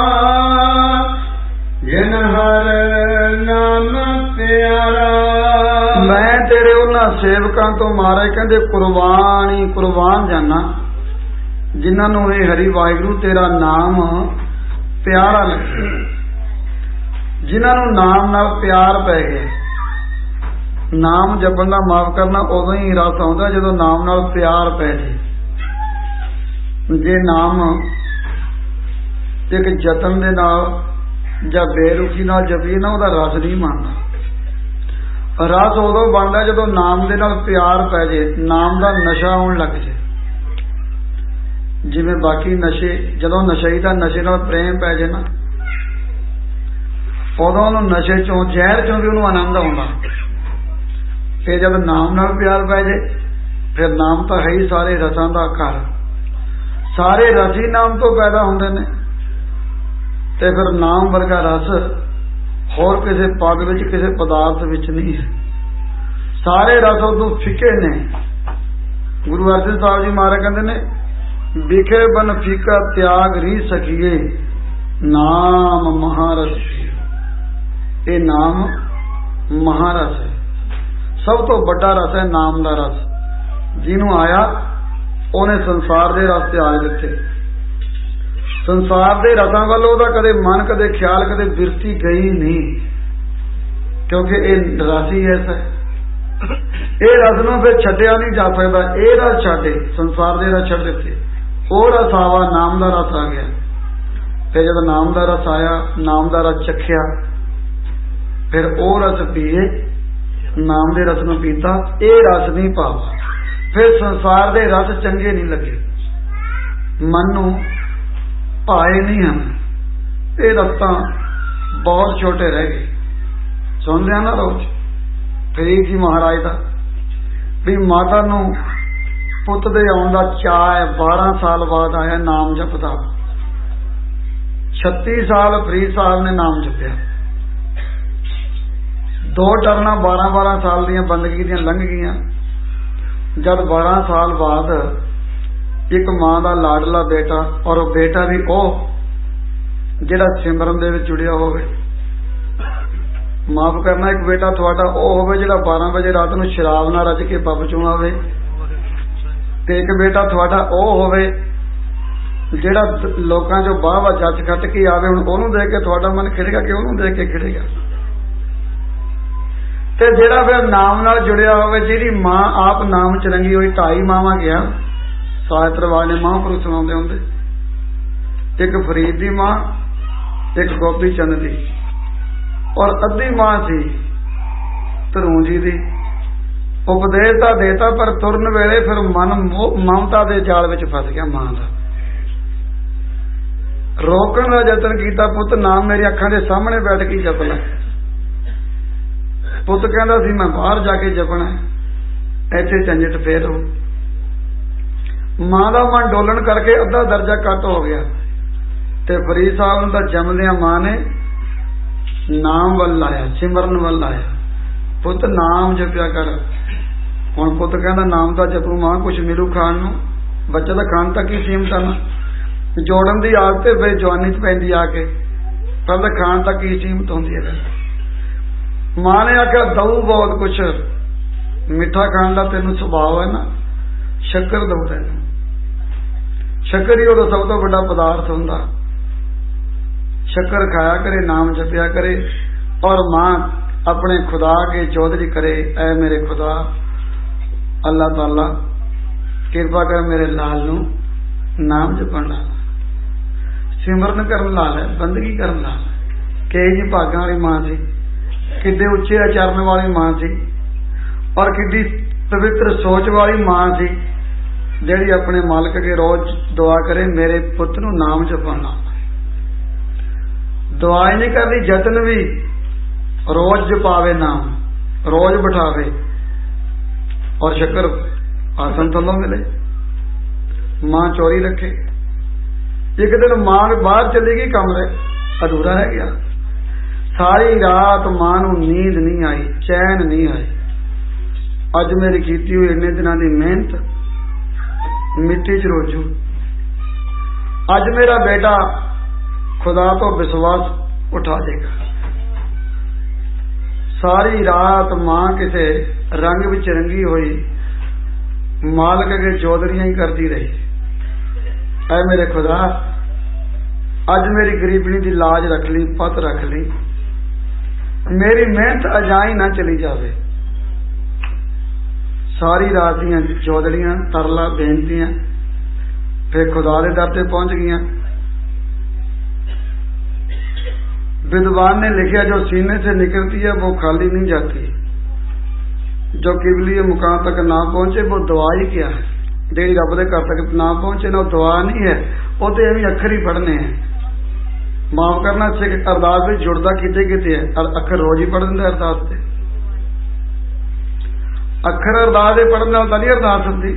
ਜਿਨ ਹਰ ਨਾਮ ਪਿਆਰਾ। ਮੈਂ ਤੇਰੇ ਉਹਨਾਂ ਸੇਵਕਾਂ ਤੋਂ ਮਾਰੇ ਕਹਿੰਦੇ ਕੁਰਬਾਨੀ ਕੁਰਬਾਨ ਜਾਨਾ, ਜਿਨ੍ਹਾਂ ਨੂੰ ਇਹ ਹਰੀ ਵਾਹਿਗੁਰੂ ਤੇਰਾ ਨਾਮ ਪਿਆਰਾ ਲੱਗੇ, ਜਿਨ੍ਹਾਂ ਨੂੰ ਨਾਮ ਨਾਲ ਪਿਆਰ ਪੈ ਗਿਆ। ਨਾਮ ਜਪਣ ਦਾ ਮਾਫ ਕਰਨਾ ਉਦੋਂ ਹੀ ਰਸ ਆਉਂਦਾ ਜਦੋਂ ਨਾਮ ਨਾਲ ਪਿਆਰ ਪੈ ਜੇ। ਜੇ ਨਾਮ ਇੱਕ ਯਤਨ ਦੇ ਨਾਲ ਜਾਂ ਬੇਰੁਖੀ ਨਾਲ ਜਪੀਏ ਨਾ, ਉਹਦਾ ਰਸ ਨਹੀਂ ਬਣਦਾ। ਰਸ ਉਦੋਂ ਬਣਦਾ ਜਦੋਂ ਨਾਮ ਦੇ ਨਾਲ ਪਿਆਰ ਪੈ ਜੇ, ਨਾਮ ਦਾ ਨਸ਼ਾ ਆਉਣ ਲੱਗ ਜੇ। ਜਿਵੇਂ ਬਾਕੀ ਨਸ਼ੇ, ਜਦੋਂ ਨਸ਼ਈ ਦਾ ਨਸ਼ੇ ਨਾਲ ਪ੍ਰੇਮ ਪੈ ਜੇ ਨਾ, ਉਦੋਂ ਉਹਨੂੰ ਨਸ਼ੇ ਚੋਂ, ਜ਼ਹਿਰ ਚੋਂ ਵੀ ਉਹਨੂੰ ਆਨੰਦ ਆਉਂਦਾ। ਤੇ ਜਦ ਨਾਮ ਨਾਲ ਪਿਆਰ ਪੈ ਜੇ, ਫਿਰ ਨਾਮ ਤਾਂ ਹੈ ਹੀ ਸਾਰੇ ਰਸਾਂ ਦਾ ਘਰ, ਸਾਰੇ ਰਸ ਹੀ ਨਾਮ ਤੋਂ ਪੈਦਾ ਹੁੰਦੇ ਨੇ। ਤੇ ਫਿਰ ਨਾਮ ਵਰਗਾ ਰਸ ਹੋਰ ਕਿਸੇ ਪੱਗ ਵਿੱਚ, ਕਿਸੇ ਪਦਾਰਥ ਵਿੱਚ ਨਹੀਂ ਹੈ। ਸਾਰੇ ਰਸ ਉਦੋਂ ਫਿੱਕੇ ਨੇ। ਗੁਰੂ ਅਰਜਨ ਸਾਹਿਬ ਜੀ ਮਹਾਰਾਜ ਕਹਿੰਦੇ ਨੇ, ਵਿਖੇ ਬਨ ਫੀਕਾ ਤਿਆਗ ਰੀ ਸਖੀਏ, ਨਾਮ ਮਹਾਰਸ। ਇਹ ਨਾਮ ਮਹਾਰਸ ਹੈ, ਸਭ ਤੋਂ ਵੱਡਾ ਰਸ ਹੈ ਨਾਮ ਦਾ ਰਸ। ਜਿਹਨੂੰ ਆਇਆ ਉਹਨੇ ਸੰਸਾਰ ਦੇ ਰਸ ਤੇ ਆਏ ਦਿੱਤੇ। ਸੰਸਾਰ ਦੇ ਰਸਾਂ ਵੱਲ ਉਹਦਾ ਕਦੇ ਮਨ, ਕਦੇ ਖਿਆਲ, ਕਦੇ ਬਿਰਤੀ ਗਈ ਨਹੀਂ, ਕਿਉਂਕਿ ਇਹ ਰਸ ਹੀ ਐਸਾ ਹੈ। ਇਹ ਰਸ ਨੂੰ ਫਿਰ ਛੱਡਿਆ ਨਹੀਂ ਜਾ ਸਕਦਾ। ਇਹ ਰਸ ਛੱਡੇ, ਸੰਸਾਰ ਦੇ ਰਸ ਛੱਡ ਦਿੱਤੇ, ਉਹ ਰਸ ਆਵਾ, ਨਾਮ ਦਾ ਰਸ ਆ ਗਿਆ। ਫਿਰ ਜਦ ਨਾਮ ਦਾ ਰਸ ਆਇਆ, ਨਾਮ ਦਾ ਰਸ ਚੱਖਿਆ, ਫਿਰ ਉਹ ਰਸ ਪੀਏ, ਨਾਮ ਦੇ ਰਸ ਨੂੰ ਪੀਤਾ, ਇਹ ਰਸ ਨਹੀਂ ਪਾਵਾ। ਫਿਰ ਸੰਸਾਰ ਦੇ ਰਸ ਚੰਗੇ ਨਹੀਂ ਲੱਗੇ, ਮਨ ਨੂੰ ਭਾਏ ਨਹੀਂ ਹਨ। ਇਹ ਰਸਤਾ ਬਹੁਤ ਛੋਟੇ ਰਹਿ ਗਏ। ਸੁਣ ਲਿਆ ਨਾ ਰੋਜ਼ ਫਰੀਦ ਜੀ ਮਹਾਰਾਜ ਦਾ, ਵੀ ਮਾਤਾ ਨੂੰ ਪੁੱਤ ਦੇ ਆਉਣ ਦਾ ਚਾਅ ਹੈ। 12 ਸਾਲ ਬਾਅਦ ਆਇਆ ਨਾਮ ਜਪਦਾ। 36 ਸਾਲ ਫਰੀਦ ਸਾਹਿਬ ਨੇ ਨਾਮ ਜਪਿਆ। 2 ਟਰਨਾਂ 12-12 ਸਾਲ ਦੀਆਂ ਬੰਦਗੀ ਦੀਆਂ ਲੰਘ ਗਈਆਂ। ਜਦ 12 ਸਾਲ ਬਾਅਦ ਇੱਕ ਮਾਂ ਦਾ ਲਾਡਲਾ ਬੇਟਾ, ਔਰ ਉਹ ਬੇਟਾ ਵੀ ਉਹ ਜਿਹੜਾ ਸਿਮਰਨ ਦੇ ਵਿੱਚ ਜੁੜਿਆ ਹੋਵੇ। ਮਾਫ ਕਰਨਾ, ਇੱਕ ਬੇਟਾ ਤੁਹਾਡਾ ਉਹ ਹੋਵੇ ਜਿਹੜਾ 12 ਵਜੇ ਰਾਤ ਨੂੰ ਸ਼ਰਾਬ ਨਾਲ ਰੱਜ ਕੇ ਪੱਬ ਚੋਂ ਆਵੇ, ਤੇ ਇੱਕ ਬੇਟਾ ਤੁਹਾਡਾ ਉਹ ਹੋਵੇ ਜਿਹੜਾ ਲੋਕਾਂ ਚੋਂ ਵਾਹ ਜੱਜ ਖੱਟ ਕੇ ਆਵੇ। ਹੁਣ ਉਹਨੂੰ ਦੇਖ ਕੇ ਤੁਹਾਡਾ ਮਨ ਖਿੜੇਗਾ ਕਿ ਉਹਨੂੰ ਦੇਖ ਕੇ ਖਿੜੇਗਾ? ਤੇ ਜਿਹੜਾ ਫਿਰ ਨਾਮ ਨਾਲ ਜੁੜਿਆ ਹੋਵੇ, ਜਿਹਦੀ ਮਾਂ ਆਪ ਨਾਮ ਚ ਰੰਗੀ ਹੋਈ। 2.5 ਮਾਵਾਂ ਗਿਆ ਸਾਹਿਤ ਰਵਾਜ ਨੇ ਮਹਾਂਪੁਰਖ ਸੁਣਾਉਂਦੇ ਹੁੰਦੇ, ਇੱਕ ਫਰੀਦ ਦੀ ਮਾਂ, ਇੱਕ ਗੋਪੀ ਚੰਦ ਦੀ, ਔਰ ਅੱਧੀ ਮਾਂ ਸੀ ਧਰੂ ਜੀ ਦੀ। ਉਪਦੇਸ਼ ਤਾਂ ਦੇਤਾ, ਪਰ ਤੁਰਨ ਵੇਲੇ ਫਿਰ ਮਨ ਮਮਤਾ ਦੇ ਜਾਲ ਵਿੱਚ ਫਸ ਗਿਆ ਮਾਂ ਦਾ। ਰੋਕਣ ਦਾ ਯਤਨ ਕੀਤਾ, ਪੁੱਤ ਨਾਮ ਮੇਰੀ ਅੱਖਾਂ ਦੇ ਸਾਹਮਣੇ ਬੈਠ ਕੇ ਜਪ ਲੈ। ਪੁੱਤ ਕਹਿੰਦਾ ਸੀ ਮੈਂ ਬਾਹਰ ਜਾ ਕੇ ਜਪਣਾ, ਇੱਥੇ ਝੰਜਟ ਫੇਰ ਹੋ। ਮਾਂ ਦਾ ਮਨ ਡੋਲਣ ਕਰਕੇ ਅੱਧਾ ਦਰਜਾ ਘੱਟ ਹੋ ਗਿਆ। ਤੇ ਫਰੀਦ ਸਾਹਿਬ ਨੂੰ ਤਾਂ ਜੰਮਦਿਆਂ ਮਾਂ ਨੇ ਨਾਮ ਵੱਲ ਲਾਇਆ, ਸਿਮਰਨ ਵੱਲ ਲਾਇਆ। ਪੁੱਤ ਨਾਮ ਜਪਿਆ ਕਰ। ਹੁਣ ਪੁੱਤ ਕਹਿੰਦਾ ਨਾਮ ਤਾਂ ਜਪੂ ਮਾਂ, ਕੁਛ ਮਿਲੂ ਖਾਣ ਨੂੰ। ਬੱਚਾ ਤਾਂ ਖਾਣ ਤੱਕ ਹੀ ਸੀਮਤ ਆ ਨਾ, ਜੋੜਨ ਦੀ ਆਦਤ ਤੇ ਫਿਰ ਜਵਾਨੀ ਚ ਪੈਂਦੀ ਆ ਕੇ, ਪਰ ਤਾਂ ਖਾਣ ਤੱਕ ਹੀ ਸੀਮਤ ਹੁੰਦੀ ਹੈ। ਮਾਂ ਨੇ ਆਖਿਆ ਦਊ ਬਹੁਤ ਕੁਛ, ਮਿੱਠਾ ਖਾਣ ਦਾ ਤੈਨੂੰ ਸੁਭਾਅ ਹੈ ਨਾ, ਸ਼ੱਕਰ ਦਊ ਤੈਨੂੰ। ਸ਼ੱਕਰ ਹੀ ਉਹਦਾ ਸਭ ਤੋਂ ਵੱਡਾ ਪਦਾਰਥ ਹੁੰਦਾ। ਸ਼ੱਕਰ ਖਾਇਆ ਕਰੇ, ਨਾਮ ਜਪਿਆ ਕਰੇ, ਔਰ ਮਾਂ ਆਪਣੇ ਖੁਦਾ ਕੇ ਚੌਧਰੀ करे, ऐ मेरे खुदा अल्लाह ताला कृपा कर मेरे लाल नू नाम जपण ला। ਸਿਮਰਨ ਕਰਨ ਲਾ ਲੈ, ਬੰਦਗੀ ਕਰਨ ਲਾ ਲੈ। ਕਈ ਜੀ ਭਾਗਾਂ ਵਾਲੀ ਮਾਂ ਸੀ, ਕਿੱਡੇ ਉੱਚੇ ਆਚਰਨ ਵਾਲੀ ਮਾਂ ਸੀ, ਔਰ ਕਿੱਡੀ ਪਵਿੱਤਰ ਸੋਚ ਵਾਲੀ ਮਾਂ ਸੀ, ਜਿਹੜੀ ਆਪਣੇ ਮਾਲਕ ਅੱਗੇ ਰੋਜ਼ ਦੁਆ ਕਰੇ, ਮੇਰੇ ਪੁੱਤ ਨੂੰ ਨਾਮ ਜਪਣ ਲਾ। ਦੁਆ ਹੀ ਨਹੀਂ ਕਰਦੀ, ਯਤਨ ਵੀ ਰੋਜ਼ ਜਪਾਵੇ ਨਾਮ, ਰੋਜ਼ ਬਿਠਾਵੇ, ਔਰ ਸ਼ੱਕਰ ਆਸਨ ਥੱਲੋਂ ਮਿਲੇ। ਮਾਂ ਚੋਰੀ ਰੱਖੇ। ਇੱਕ ਦਿਨ ਮਾਂ ਬਾਹਰ ਚਲੀ ਗਈ, ਕਮਰੇ ਅਧੂਰਾ ਰਹਿ ਗਿਆ। ਸਾਰੀ ਰਾਤ ਮਾਂ ਨੂੰ ਨੀਂਦ ਨਹੀਂ ਆਈ, ਚੈਨ ਨਹੀਂ ਆਈ। ਅੱਜ ਮੇਰੀ ਕੀਤੀ ਹੋਈ ਇੰਨੇ ਦਿਨਾਂ ਦੀ ਮਿਹਨਤ ਮਿੱਟੀ 'ਚ ਰੋਜੂ। ਅੱਜ ਮੇਰਾ ਬੇਟਾ ਖੁਦਾ ਤੋਂ ਵਿਸ਼ਵਾਸ ਉਠਾ ਦੇਗਾ। ਸਾਰੀ ਰਾਤ ਮਾਂ ਕਿਸੇ ਰੰਗ ਵਿੱਚ ਰੰਗੀ ਹੋਈ ਮਾਲਕ ਅੱਗੇ ਚੌਧਰੀਆਂ ਹੀ ਕਰਦੀ ਰਹੀ। ਐ ਮੇਰੇ ਖੁਦਾ, ਅੱਜ ਮੇਰੀ ਗਰੀਬਣੀ ਦੀ ਲਾਜ ਰੱਖ ਲਈ, ਪਤ ਰੱਖ ਲਈ, ਮੇਰੀ ਮਿਹਨਤ ਅਜਾਈ ਨਾ ਚਲੀ ਜਾਵੇ। ਸਾਰੀ ਰਾਤ ਦੀਆਂ ਚੌਧਰੀਆਂ, ਤਰਲਾ, ਬੇਨਤੀਆਂ, ਫਿਰ ਖੁਦਾ ਦੇ ਦਰ ਤੇ ਪਹੁੰਚ ਗਈਆਂ। विद्वान ने लिखा, जो सीने से निकलती है वो खाली नहीं जाती, जो किबली मुकाम तक ना पहुंचे वो दुआ ही क्या है। ਜਿਹੜੀ ਰੱਬ ਦੇ ਘਰ ਤੱਕ ਨਾ ਪਹੁੰਚੇ ਨਾ, ਉਹ ਦੁਆ ਨਹੀਂ ਹੈ, ਉਹ ਤੇ ਐਵੇਂ ਅੱਖਰ ਹੀ ਪੜ੍ਹਨੇ ਹੈ। ਮਾਫ ਕਰਨਾ, ਸਿੱਖ ਅਰਦਾਸ ਵਿੱਚ ਜੁੜਦਾ ਕਿਤੇ ਕਿਤੇ ਹੈ, ਅੱਖਰ ਰੋਜ਼ ਹੀ ਪੜ੍ਹ ਦਿੰਦਾ ਅਰਦਾਸ ਤੇ। ਅੱਖਰ ਅਰਦਾਸ ਦੇ ਪੜ੍ਹਨ ਨਾਲ ਤਾਂ ਨਹੀਂ ਅਰਦਾਸ ਹੁੰਦੀ।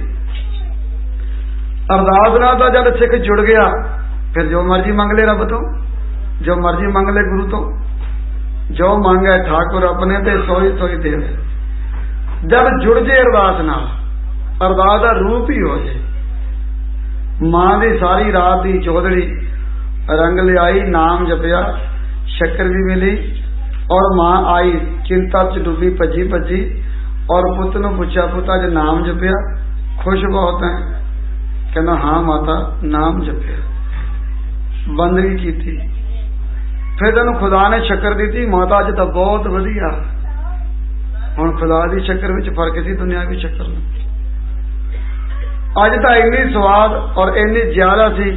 ਅਰਦਾਸ ਨਾਲ ਤਾਂ ਜਦ ਸਿੱਖ ਜੁੜ ਗਿਆ, ਫਿਰ ਜੋ ਮਰਜ਼ੀ ਮੰਗ ਲੈ ਰੱਬ ਤੋਂ, ਜੋ ਮਰਜ਼ੀ ਮੰਗ ਲੈ ਗੁਰੂ ਤੋਂ। ਜੋ ਮੰਗੇ ਠਾकुर अपने ते सोई सोई देवे। जब जुड़ जे अरदास नाल, अरदास का रूप ही हो जाए। मां दी सारी रात दी चौधरी रंग लियाई, नाम जपिया, शक्कर भी मिली, और मां आई चिंता च डूबी, भजी भजी, और पुत नूं पुछया, पुत अज नाम जपिया? खुश बहुत है। कहना हाँ माता, नाम जपिया, बंदगी की। फिर तेन खुदा ने शक्कर दी, माता अज तो बहुत वधिया। हुण खुदा दी शक्कर विच फर्क सी दुनियावी शक्कर में। अज तो इन्नी स्वाद और इन्नी ज्यादा सी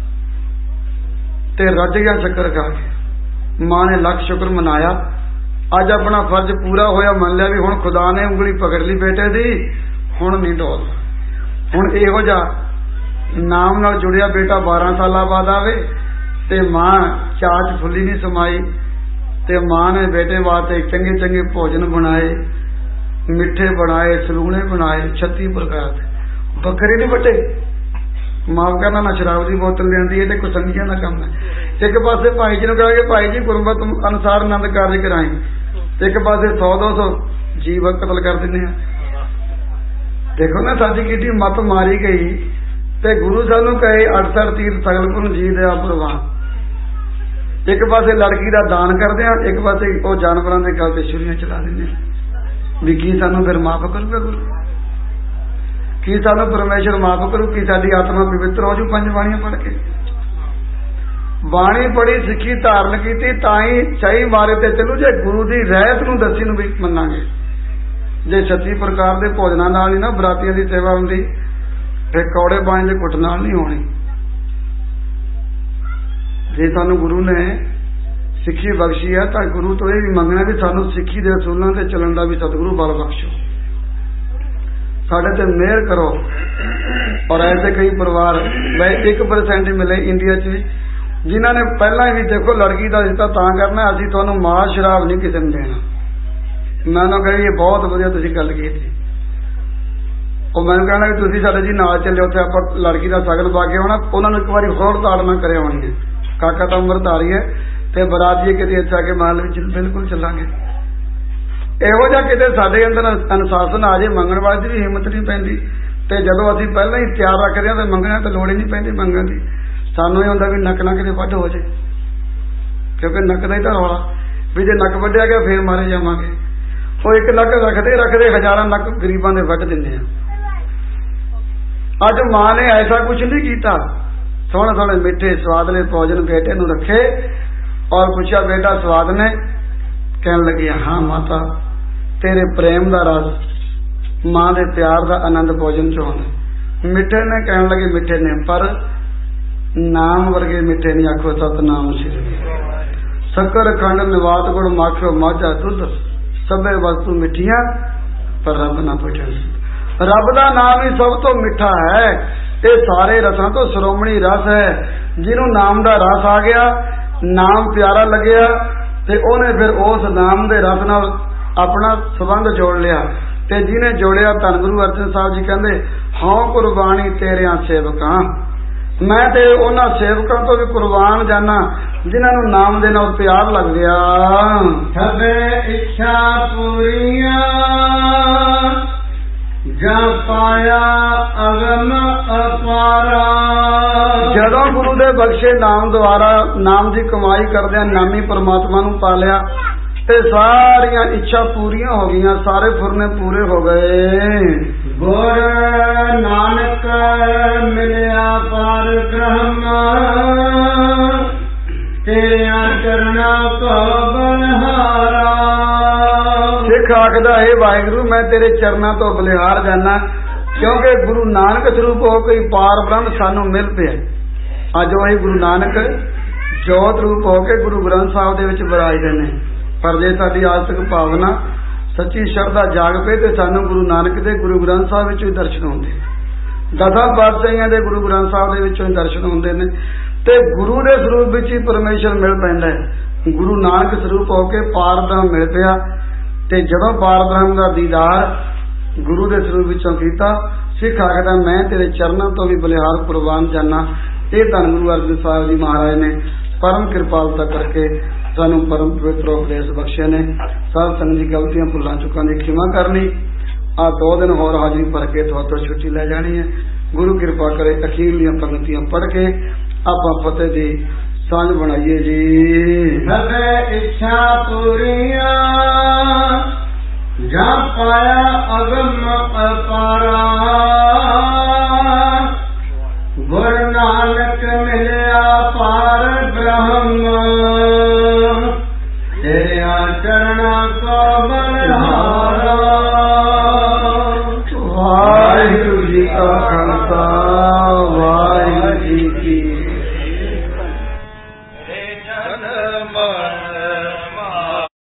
ते रज गया शक्कर खा के। मां ने लख शुक्र मनाया, अज अपना फर्ज पूरा होया, मन लिया भी हुण खुदा ने उंगली पकड़ ली बेटे दी, हुण नहीं डोलदा। हुण इहो जिहा नाम नाल जुड़िया बेटा 12 साल बाद आवे ते मां चाच फुली नहीं समाई, ते मां ने बेटे वास्ते चंगे चंगे भोजन बनाए, मिठे बनाए, सलूने बनाए, 36 प्रकार के। बकरे नहीं बटे। माफ करना, ना शराब की बोतल लियांदी है ते कोई संगियां दा काम है। एक पासे भाई जी नूं कहांगे, भाई जी गुरमत अनुसार आनंद कार्य कराई, एक पासे 100-200 जीव कतल कर दिंदे आ। देखो ना, साडी कीटी मत मारी गई ते गुरु सानू कहे 68 तीर्थ सगलपुर जी दया प्रवान। एक पासे लड़की का दान करते हैं, एक पासे वो जानवरों के गल से छुरियां चला देंगे। भी की सानू फिर माफ करूगा गुरु? की सानू परमेश्वर माफ करू? की साडी आत्मा पवित्र हो जू 5 बाणियां पढ़ के? बाणी पढ़ी, सिੱਖੀ धारण की, ताई सही मारे ते चलू। जे गुरु की रहत नूं दसी नूं भी मन्नांगे, जे 36 प्रकार के भोजनां नाल ही ना बरातियां की सेवा हुंदी, फिर कौड़े पानी के घुट नाल नहीं होनी। जे सानू गुरु ने सिੱਖੀ बख्शी है तो गुरु तो यह भी मंगना भी सानू सिੱਖੀ दे असूलों से चलन का भी सतगुरु बल बख्शो, साढ़े ते मेहर करो। और ऐसे कई परिवार मैं 1% मिले इंडिया च, जिन्हों ने पहला भी देखो लड़की का रिश्ता तां करना, असीं तुहानू मां शराब नहीं किसी ने देना। मैं उन्होंने कहा ये बहुत वधिया तुसीं गल कीती। और मैं कहना कि तुसीं साडे जी नाल चले, उत्थे आपां लड़की का सगन पा के आउणा। उन्होंने एक बार होर ताड़ना करे आउणी है, काका तो अमृतधारी है ते बराती किते इत्थे आके महल विच बिल्कुल चलांगे। इहो जिहा किते साडे अंदर अनुशासन आ जाए, मंगण वाले दी भी हिम्मत नहीं पैंदी। ते जदों असीं पहलां ही तैयार रखदे हां ते मंगण ते लोड़ ही नहीं पैंदी मंगण दी। सानूं इह हुंदा भी नक ना किते वढ हो जाए, क्योंकि नक दा ही तां रौला भी जे नक वढिया गया फिर मारे जावांगे। ਉਹ ਇੱਕ ਨੱਕ ਰੱਖਦੇ ਹਜ਼ਾਰਾਂ ਨੱਕ ਗਰੀਬਾਂ ਦੇ ਵੱਢ ਦਿੰਦੇ ਆ। ਅੱਜ ਮਾਂ ਨੇ ਐਸਾ ਕੁਝ ਨਹੀਂ ਕੀਤਾ। ਸੋਹਣੇ ਸੋਹਣੇ ਮਿੱਠੇ ਸਵਾਦਲੇ ਭੋਜਨ ਬੇਟੇ ਨੂੰ ਰੱਖੇ और पूछा बेटा स्वाद ने? कहने लगी हाँ माता, तेरे प्रेम का रस, मां के प्यार का आनंद भोजन चो आउंदा। मिठे ने? कहने लगे मिठे ने, पर ਨਾਮ ਵਰਗੇ ਮਿੱਠੇ ਨਹੀਂ ਆਖੋ ਸਤਨਾਮ ਸ੍ਰੀ। ਸ਼ੱਕਰ ਖੰਡ ਨਿਵਾਤ ਗੁੜ ਮਾਖਿਓ ਮਾਝਾ ਦੁੱਧ ਸਭੇ ਵਸਤੂ ਮਿੱਠੀਆਂ ਪਰ ਰੱਬ ਨਾ ਪੁੱਛਣ। ਰੱਬ ਦਾ ਨਾਮ ਹੀ ਸਭ ਤੋਂ ਮਿੱਠਾ ਹੈ। ਇਹ ਸਾਰੇ ਰਸਾਂ ਤੋਂ ਸ਼੍ਰੋਮਣੀ ਰਸ ਹੈ। ਜਿਹਨੂੰ ਨਾਮ ਦਾ ਰਸ ਆ ਗਿਆ, ਨਾਮ ਪਿਆਰਾ ਲੱਗਿਆ ਤੇ ਉਹਨੇ ਫਿਰ ਉਸ ਨਾਮ ਦੇ ਰਸ ਨਾਲ ਆਪਣਾ ਸੰਬੰਧ ਜੋੜ ਲਿਆ। ਤੇ ਜਿਹਨੇ ਜੋੜਿਆ, ਧੰਨ ਗੁਰੂ ਅਰਜਨ ਸਾਹਿਬ ਜੀ ਕਹਿੰਦੇ, ਹਉ ਕੁਰਬਾਨੀ ਤੇਰਿਆਂ ਸੇਵਕਾਂ। ਮੈਂ ਤੇ ਉਹਨਾਂ ਸੇਵਕਾਂ ਤੋਂ ਵੀ ਕੁਰਬਾਨ ਜਾਨਾ ਜਿਨ੍ਹਾਂ ਨੂੰ ਨਾਮ ਦੇ ਨਾਲ ਪਿਆਰ ਲੱਗ ਗਿਆ। ਸਭੇ ਇੱਛਾ ਪੂਰੀਆਂ ਜਾਂ ਪਾਇਆ ਅਗਮ ਅਪਾਰਾ। ਜਦੋਂ ਗੁਰੂ ਦੇ ਬਖਸ਼ੇ ਨਾਮ ਦੁਆਰਾ ਨਾਮ ਦੀ ਕਮਾਈ ਕਰਦਿਆਂ ਨਾਮੀ ਪਰਮਾਤਮਾ ਨੂੰ ਪਾ ਲਿਆ ਤੇ ਸਾਰੀਆਂ ਇੱਛਾ ਪੂਰੀਆਂ ਹੋ ਗਈਆਂ, ਸਾਰੇ ਫੁਰਨੇ ਪੂਰੇ ਹੋ ਗਏ। ਗੁਰ ਨਾਨਕ ਮਿਲਿਆ ਪਰ ਬ੍ਰਹਮ ਤੇਰਿਆਂ ਚਰਨਾਂ ਕੋ ਬਲਿਹਾਰਾ। ਸਿੱਖ ਆਖਦਾ, ਹੈ ਵਾਹਿਗੁਰੂ ਮੈਂ ਤੇਰੇ ਚਰਨਾਂ ਤੋਂ ਬਲਿਹਾਰ ਜਾਣਾ, ਕਿਉਂਕਿ ਗੁਰੂ ਨਾਨਕ ਸਰੂਪ ਹੋ ਕੇ ਪਾਰ ਬ੍ਰਹਮ ਸਾਨੂੰ ਮਿਲ ਪਿਆ। ਅੱਜ ਉਹੀ ਗੁਰੂ ਨਾਨਕ ਜੋਤ ਰੂਪ ਹੋ ਕੇ ਗੁਰੂ ਗ੍ਰੰਥ ਸਾਹਿਬ ਦੇ ਵਿੱਚ ਵਿਰਾਜਦੇ ਨੇ। ਪਰ ਜੇ ਸਾਡੀ ਆਸਤਿਕ ਭਾਵਨਾ ਸੱਚੀ ਸ਼ਰਧਾ ਜਾਗ ਪਏ ਤੇ ਸਾਨੂੰ ਗੁਰੂ ਨਾਨਕ ਦੇ ਗੁਰੂ ਗ੍ਰੰਥ ਸਾਹਿਬ ਵਿੱਚੋਂ ਹੀ ਦਰਸ਼ਨ ਹੁੰਦੇ, ਦਸਾਂ ਪਾਤਸ਼ਾਹੀਆਂ ਦੇ ਗੁਰੂ ਗ੍ਰੰਥ ਸਾਹਿਬ ਦੇ ਵਿੱਚੋਂ ਹੀ ਦਰਸ਼ਨ ਹੁੰਦੇ ਨੇ ਤੇ ਗੁਰੂ ਦੇ ਸਰੂਪ ਵਿੱਚ ਹੀ ਪਰਮੇਸ਼ਰ ਮਿਲ ਪੈਂਦਾ ਹੈ। ਗੁਰੂ ਨਾਨਕ ਸਰੂਪ ਹੋ ਕੇ ਪਾਰ ਬ੍ਰਹਮ ਮਿਲ ਪਿਆ ਤੇ ਜਦੋਂ ਪਾਰ ਬ੍ਰਹਮ ਦਾ ਦੀਦਾਰ ਗੁਰੂ ਦੇ ਸਰੂਪ ਵਿੱਚੋਂ ਕੀਤਾ, ਸਿੱਖ ਆਖਦਾ ਮੈਂ ਤੇਰੇ ਚਰਨਾਂ ਤੋਂ ਵੀ ਬਲਿਹਾਰ ਕੁਰਬਾਨ ਜਾਨਾ। ਇਹ ਧੰਨ ਗੁਰੂ ਅਰਜਨ ਸਾਹਿਬ ਜੀ ਮਹਾਰਾਜ ਨੇ ਪਰਮ ਕਿਰਪਾਲਤਾ ਕਰਕੇ ਸਾਨੂੰ ਪਰਮ ਪਵਿੱਤਰ ਉਪਦੇਸ਼ ਬਖਸ਼ੇ ਨੇ। ਸਾਧ ਸੰਗਤ ਦੀ ਗਲਤੀਆਂ ਭੁੱਲਾਂ ਚੁੱਕਾਂ ਦੀ ਖਿਮਾ ਕਰਨੀ। ਆ 2 ਦਿਨ ਹੋਰ ਹਾਜ਼ਰੀ ਭਰ ਕੇ ਤੁਹਾਤੋਂ ਛੁੱਟੀ ਲੈ ਜਾਣੀ ਹੈ। ਗੁਰੂ ਕਿਰਪਾ ਕਰੇ ਅਖੀਰਲੀਆਂ ਪੰਗਤੀਆਂ ਪੜ੍ਹ ਕੇ ਆਪਾਂ ਫਤਿਹ ਦੀ ਸਾਂਝ ਬਣਾਈਏ ਜੀ। ਸਭੇ ਇੱਛਾ ਪੂਰੀਆਂ ਜਾਂ ਪਾਇਆ ਅਗਮ ਅਪਾਰਾ।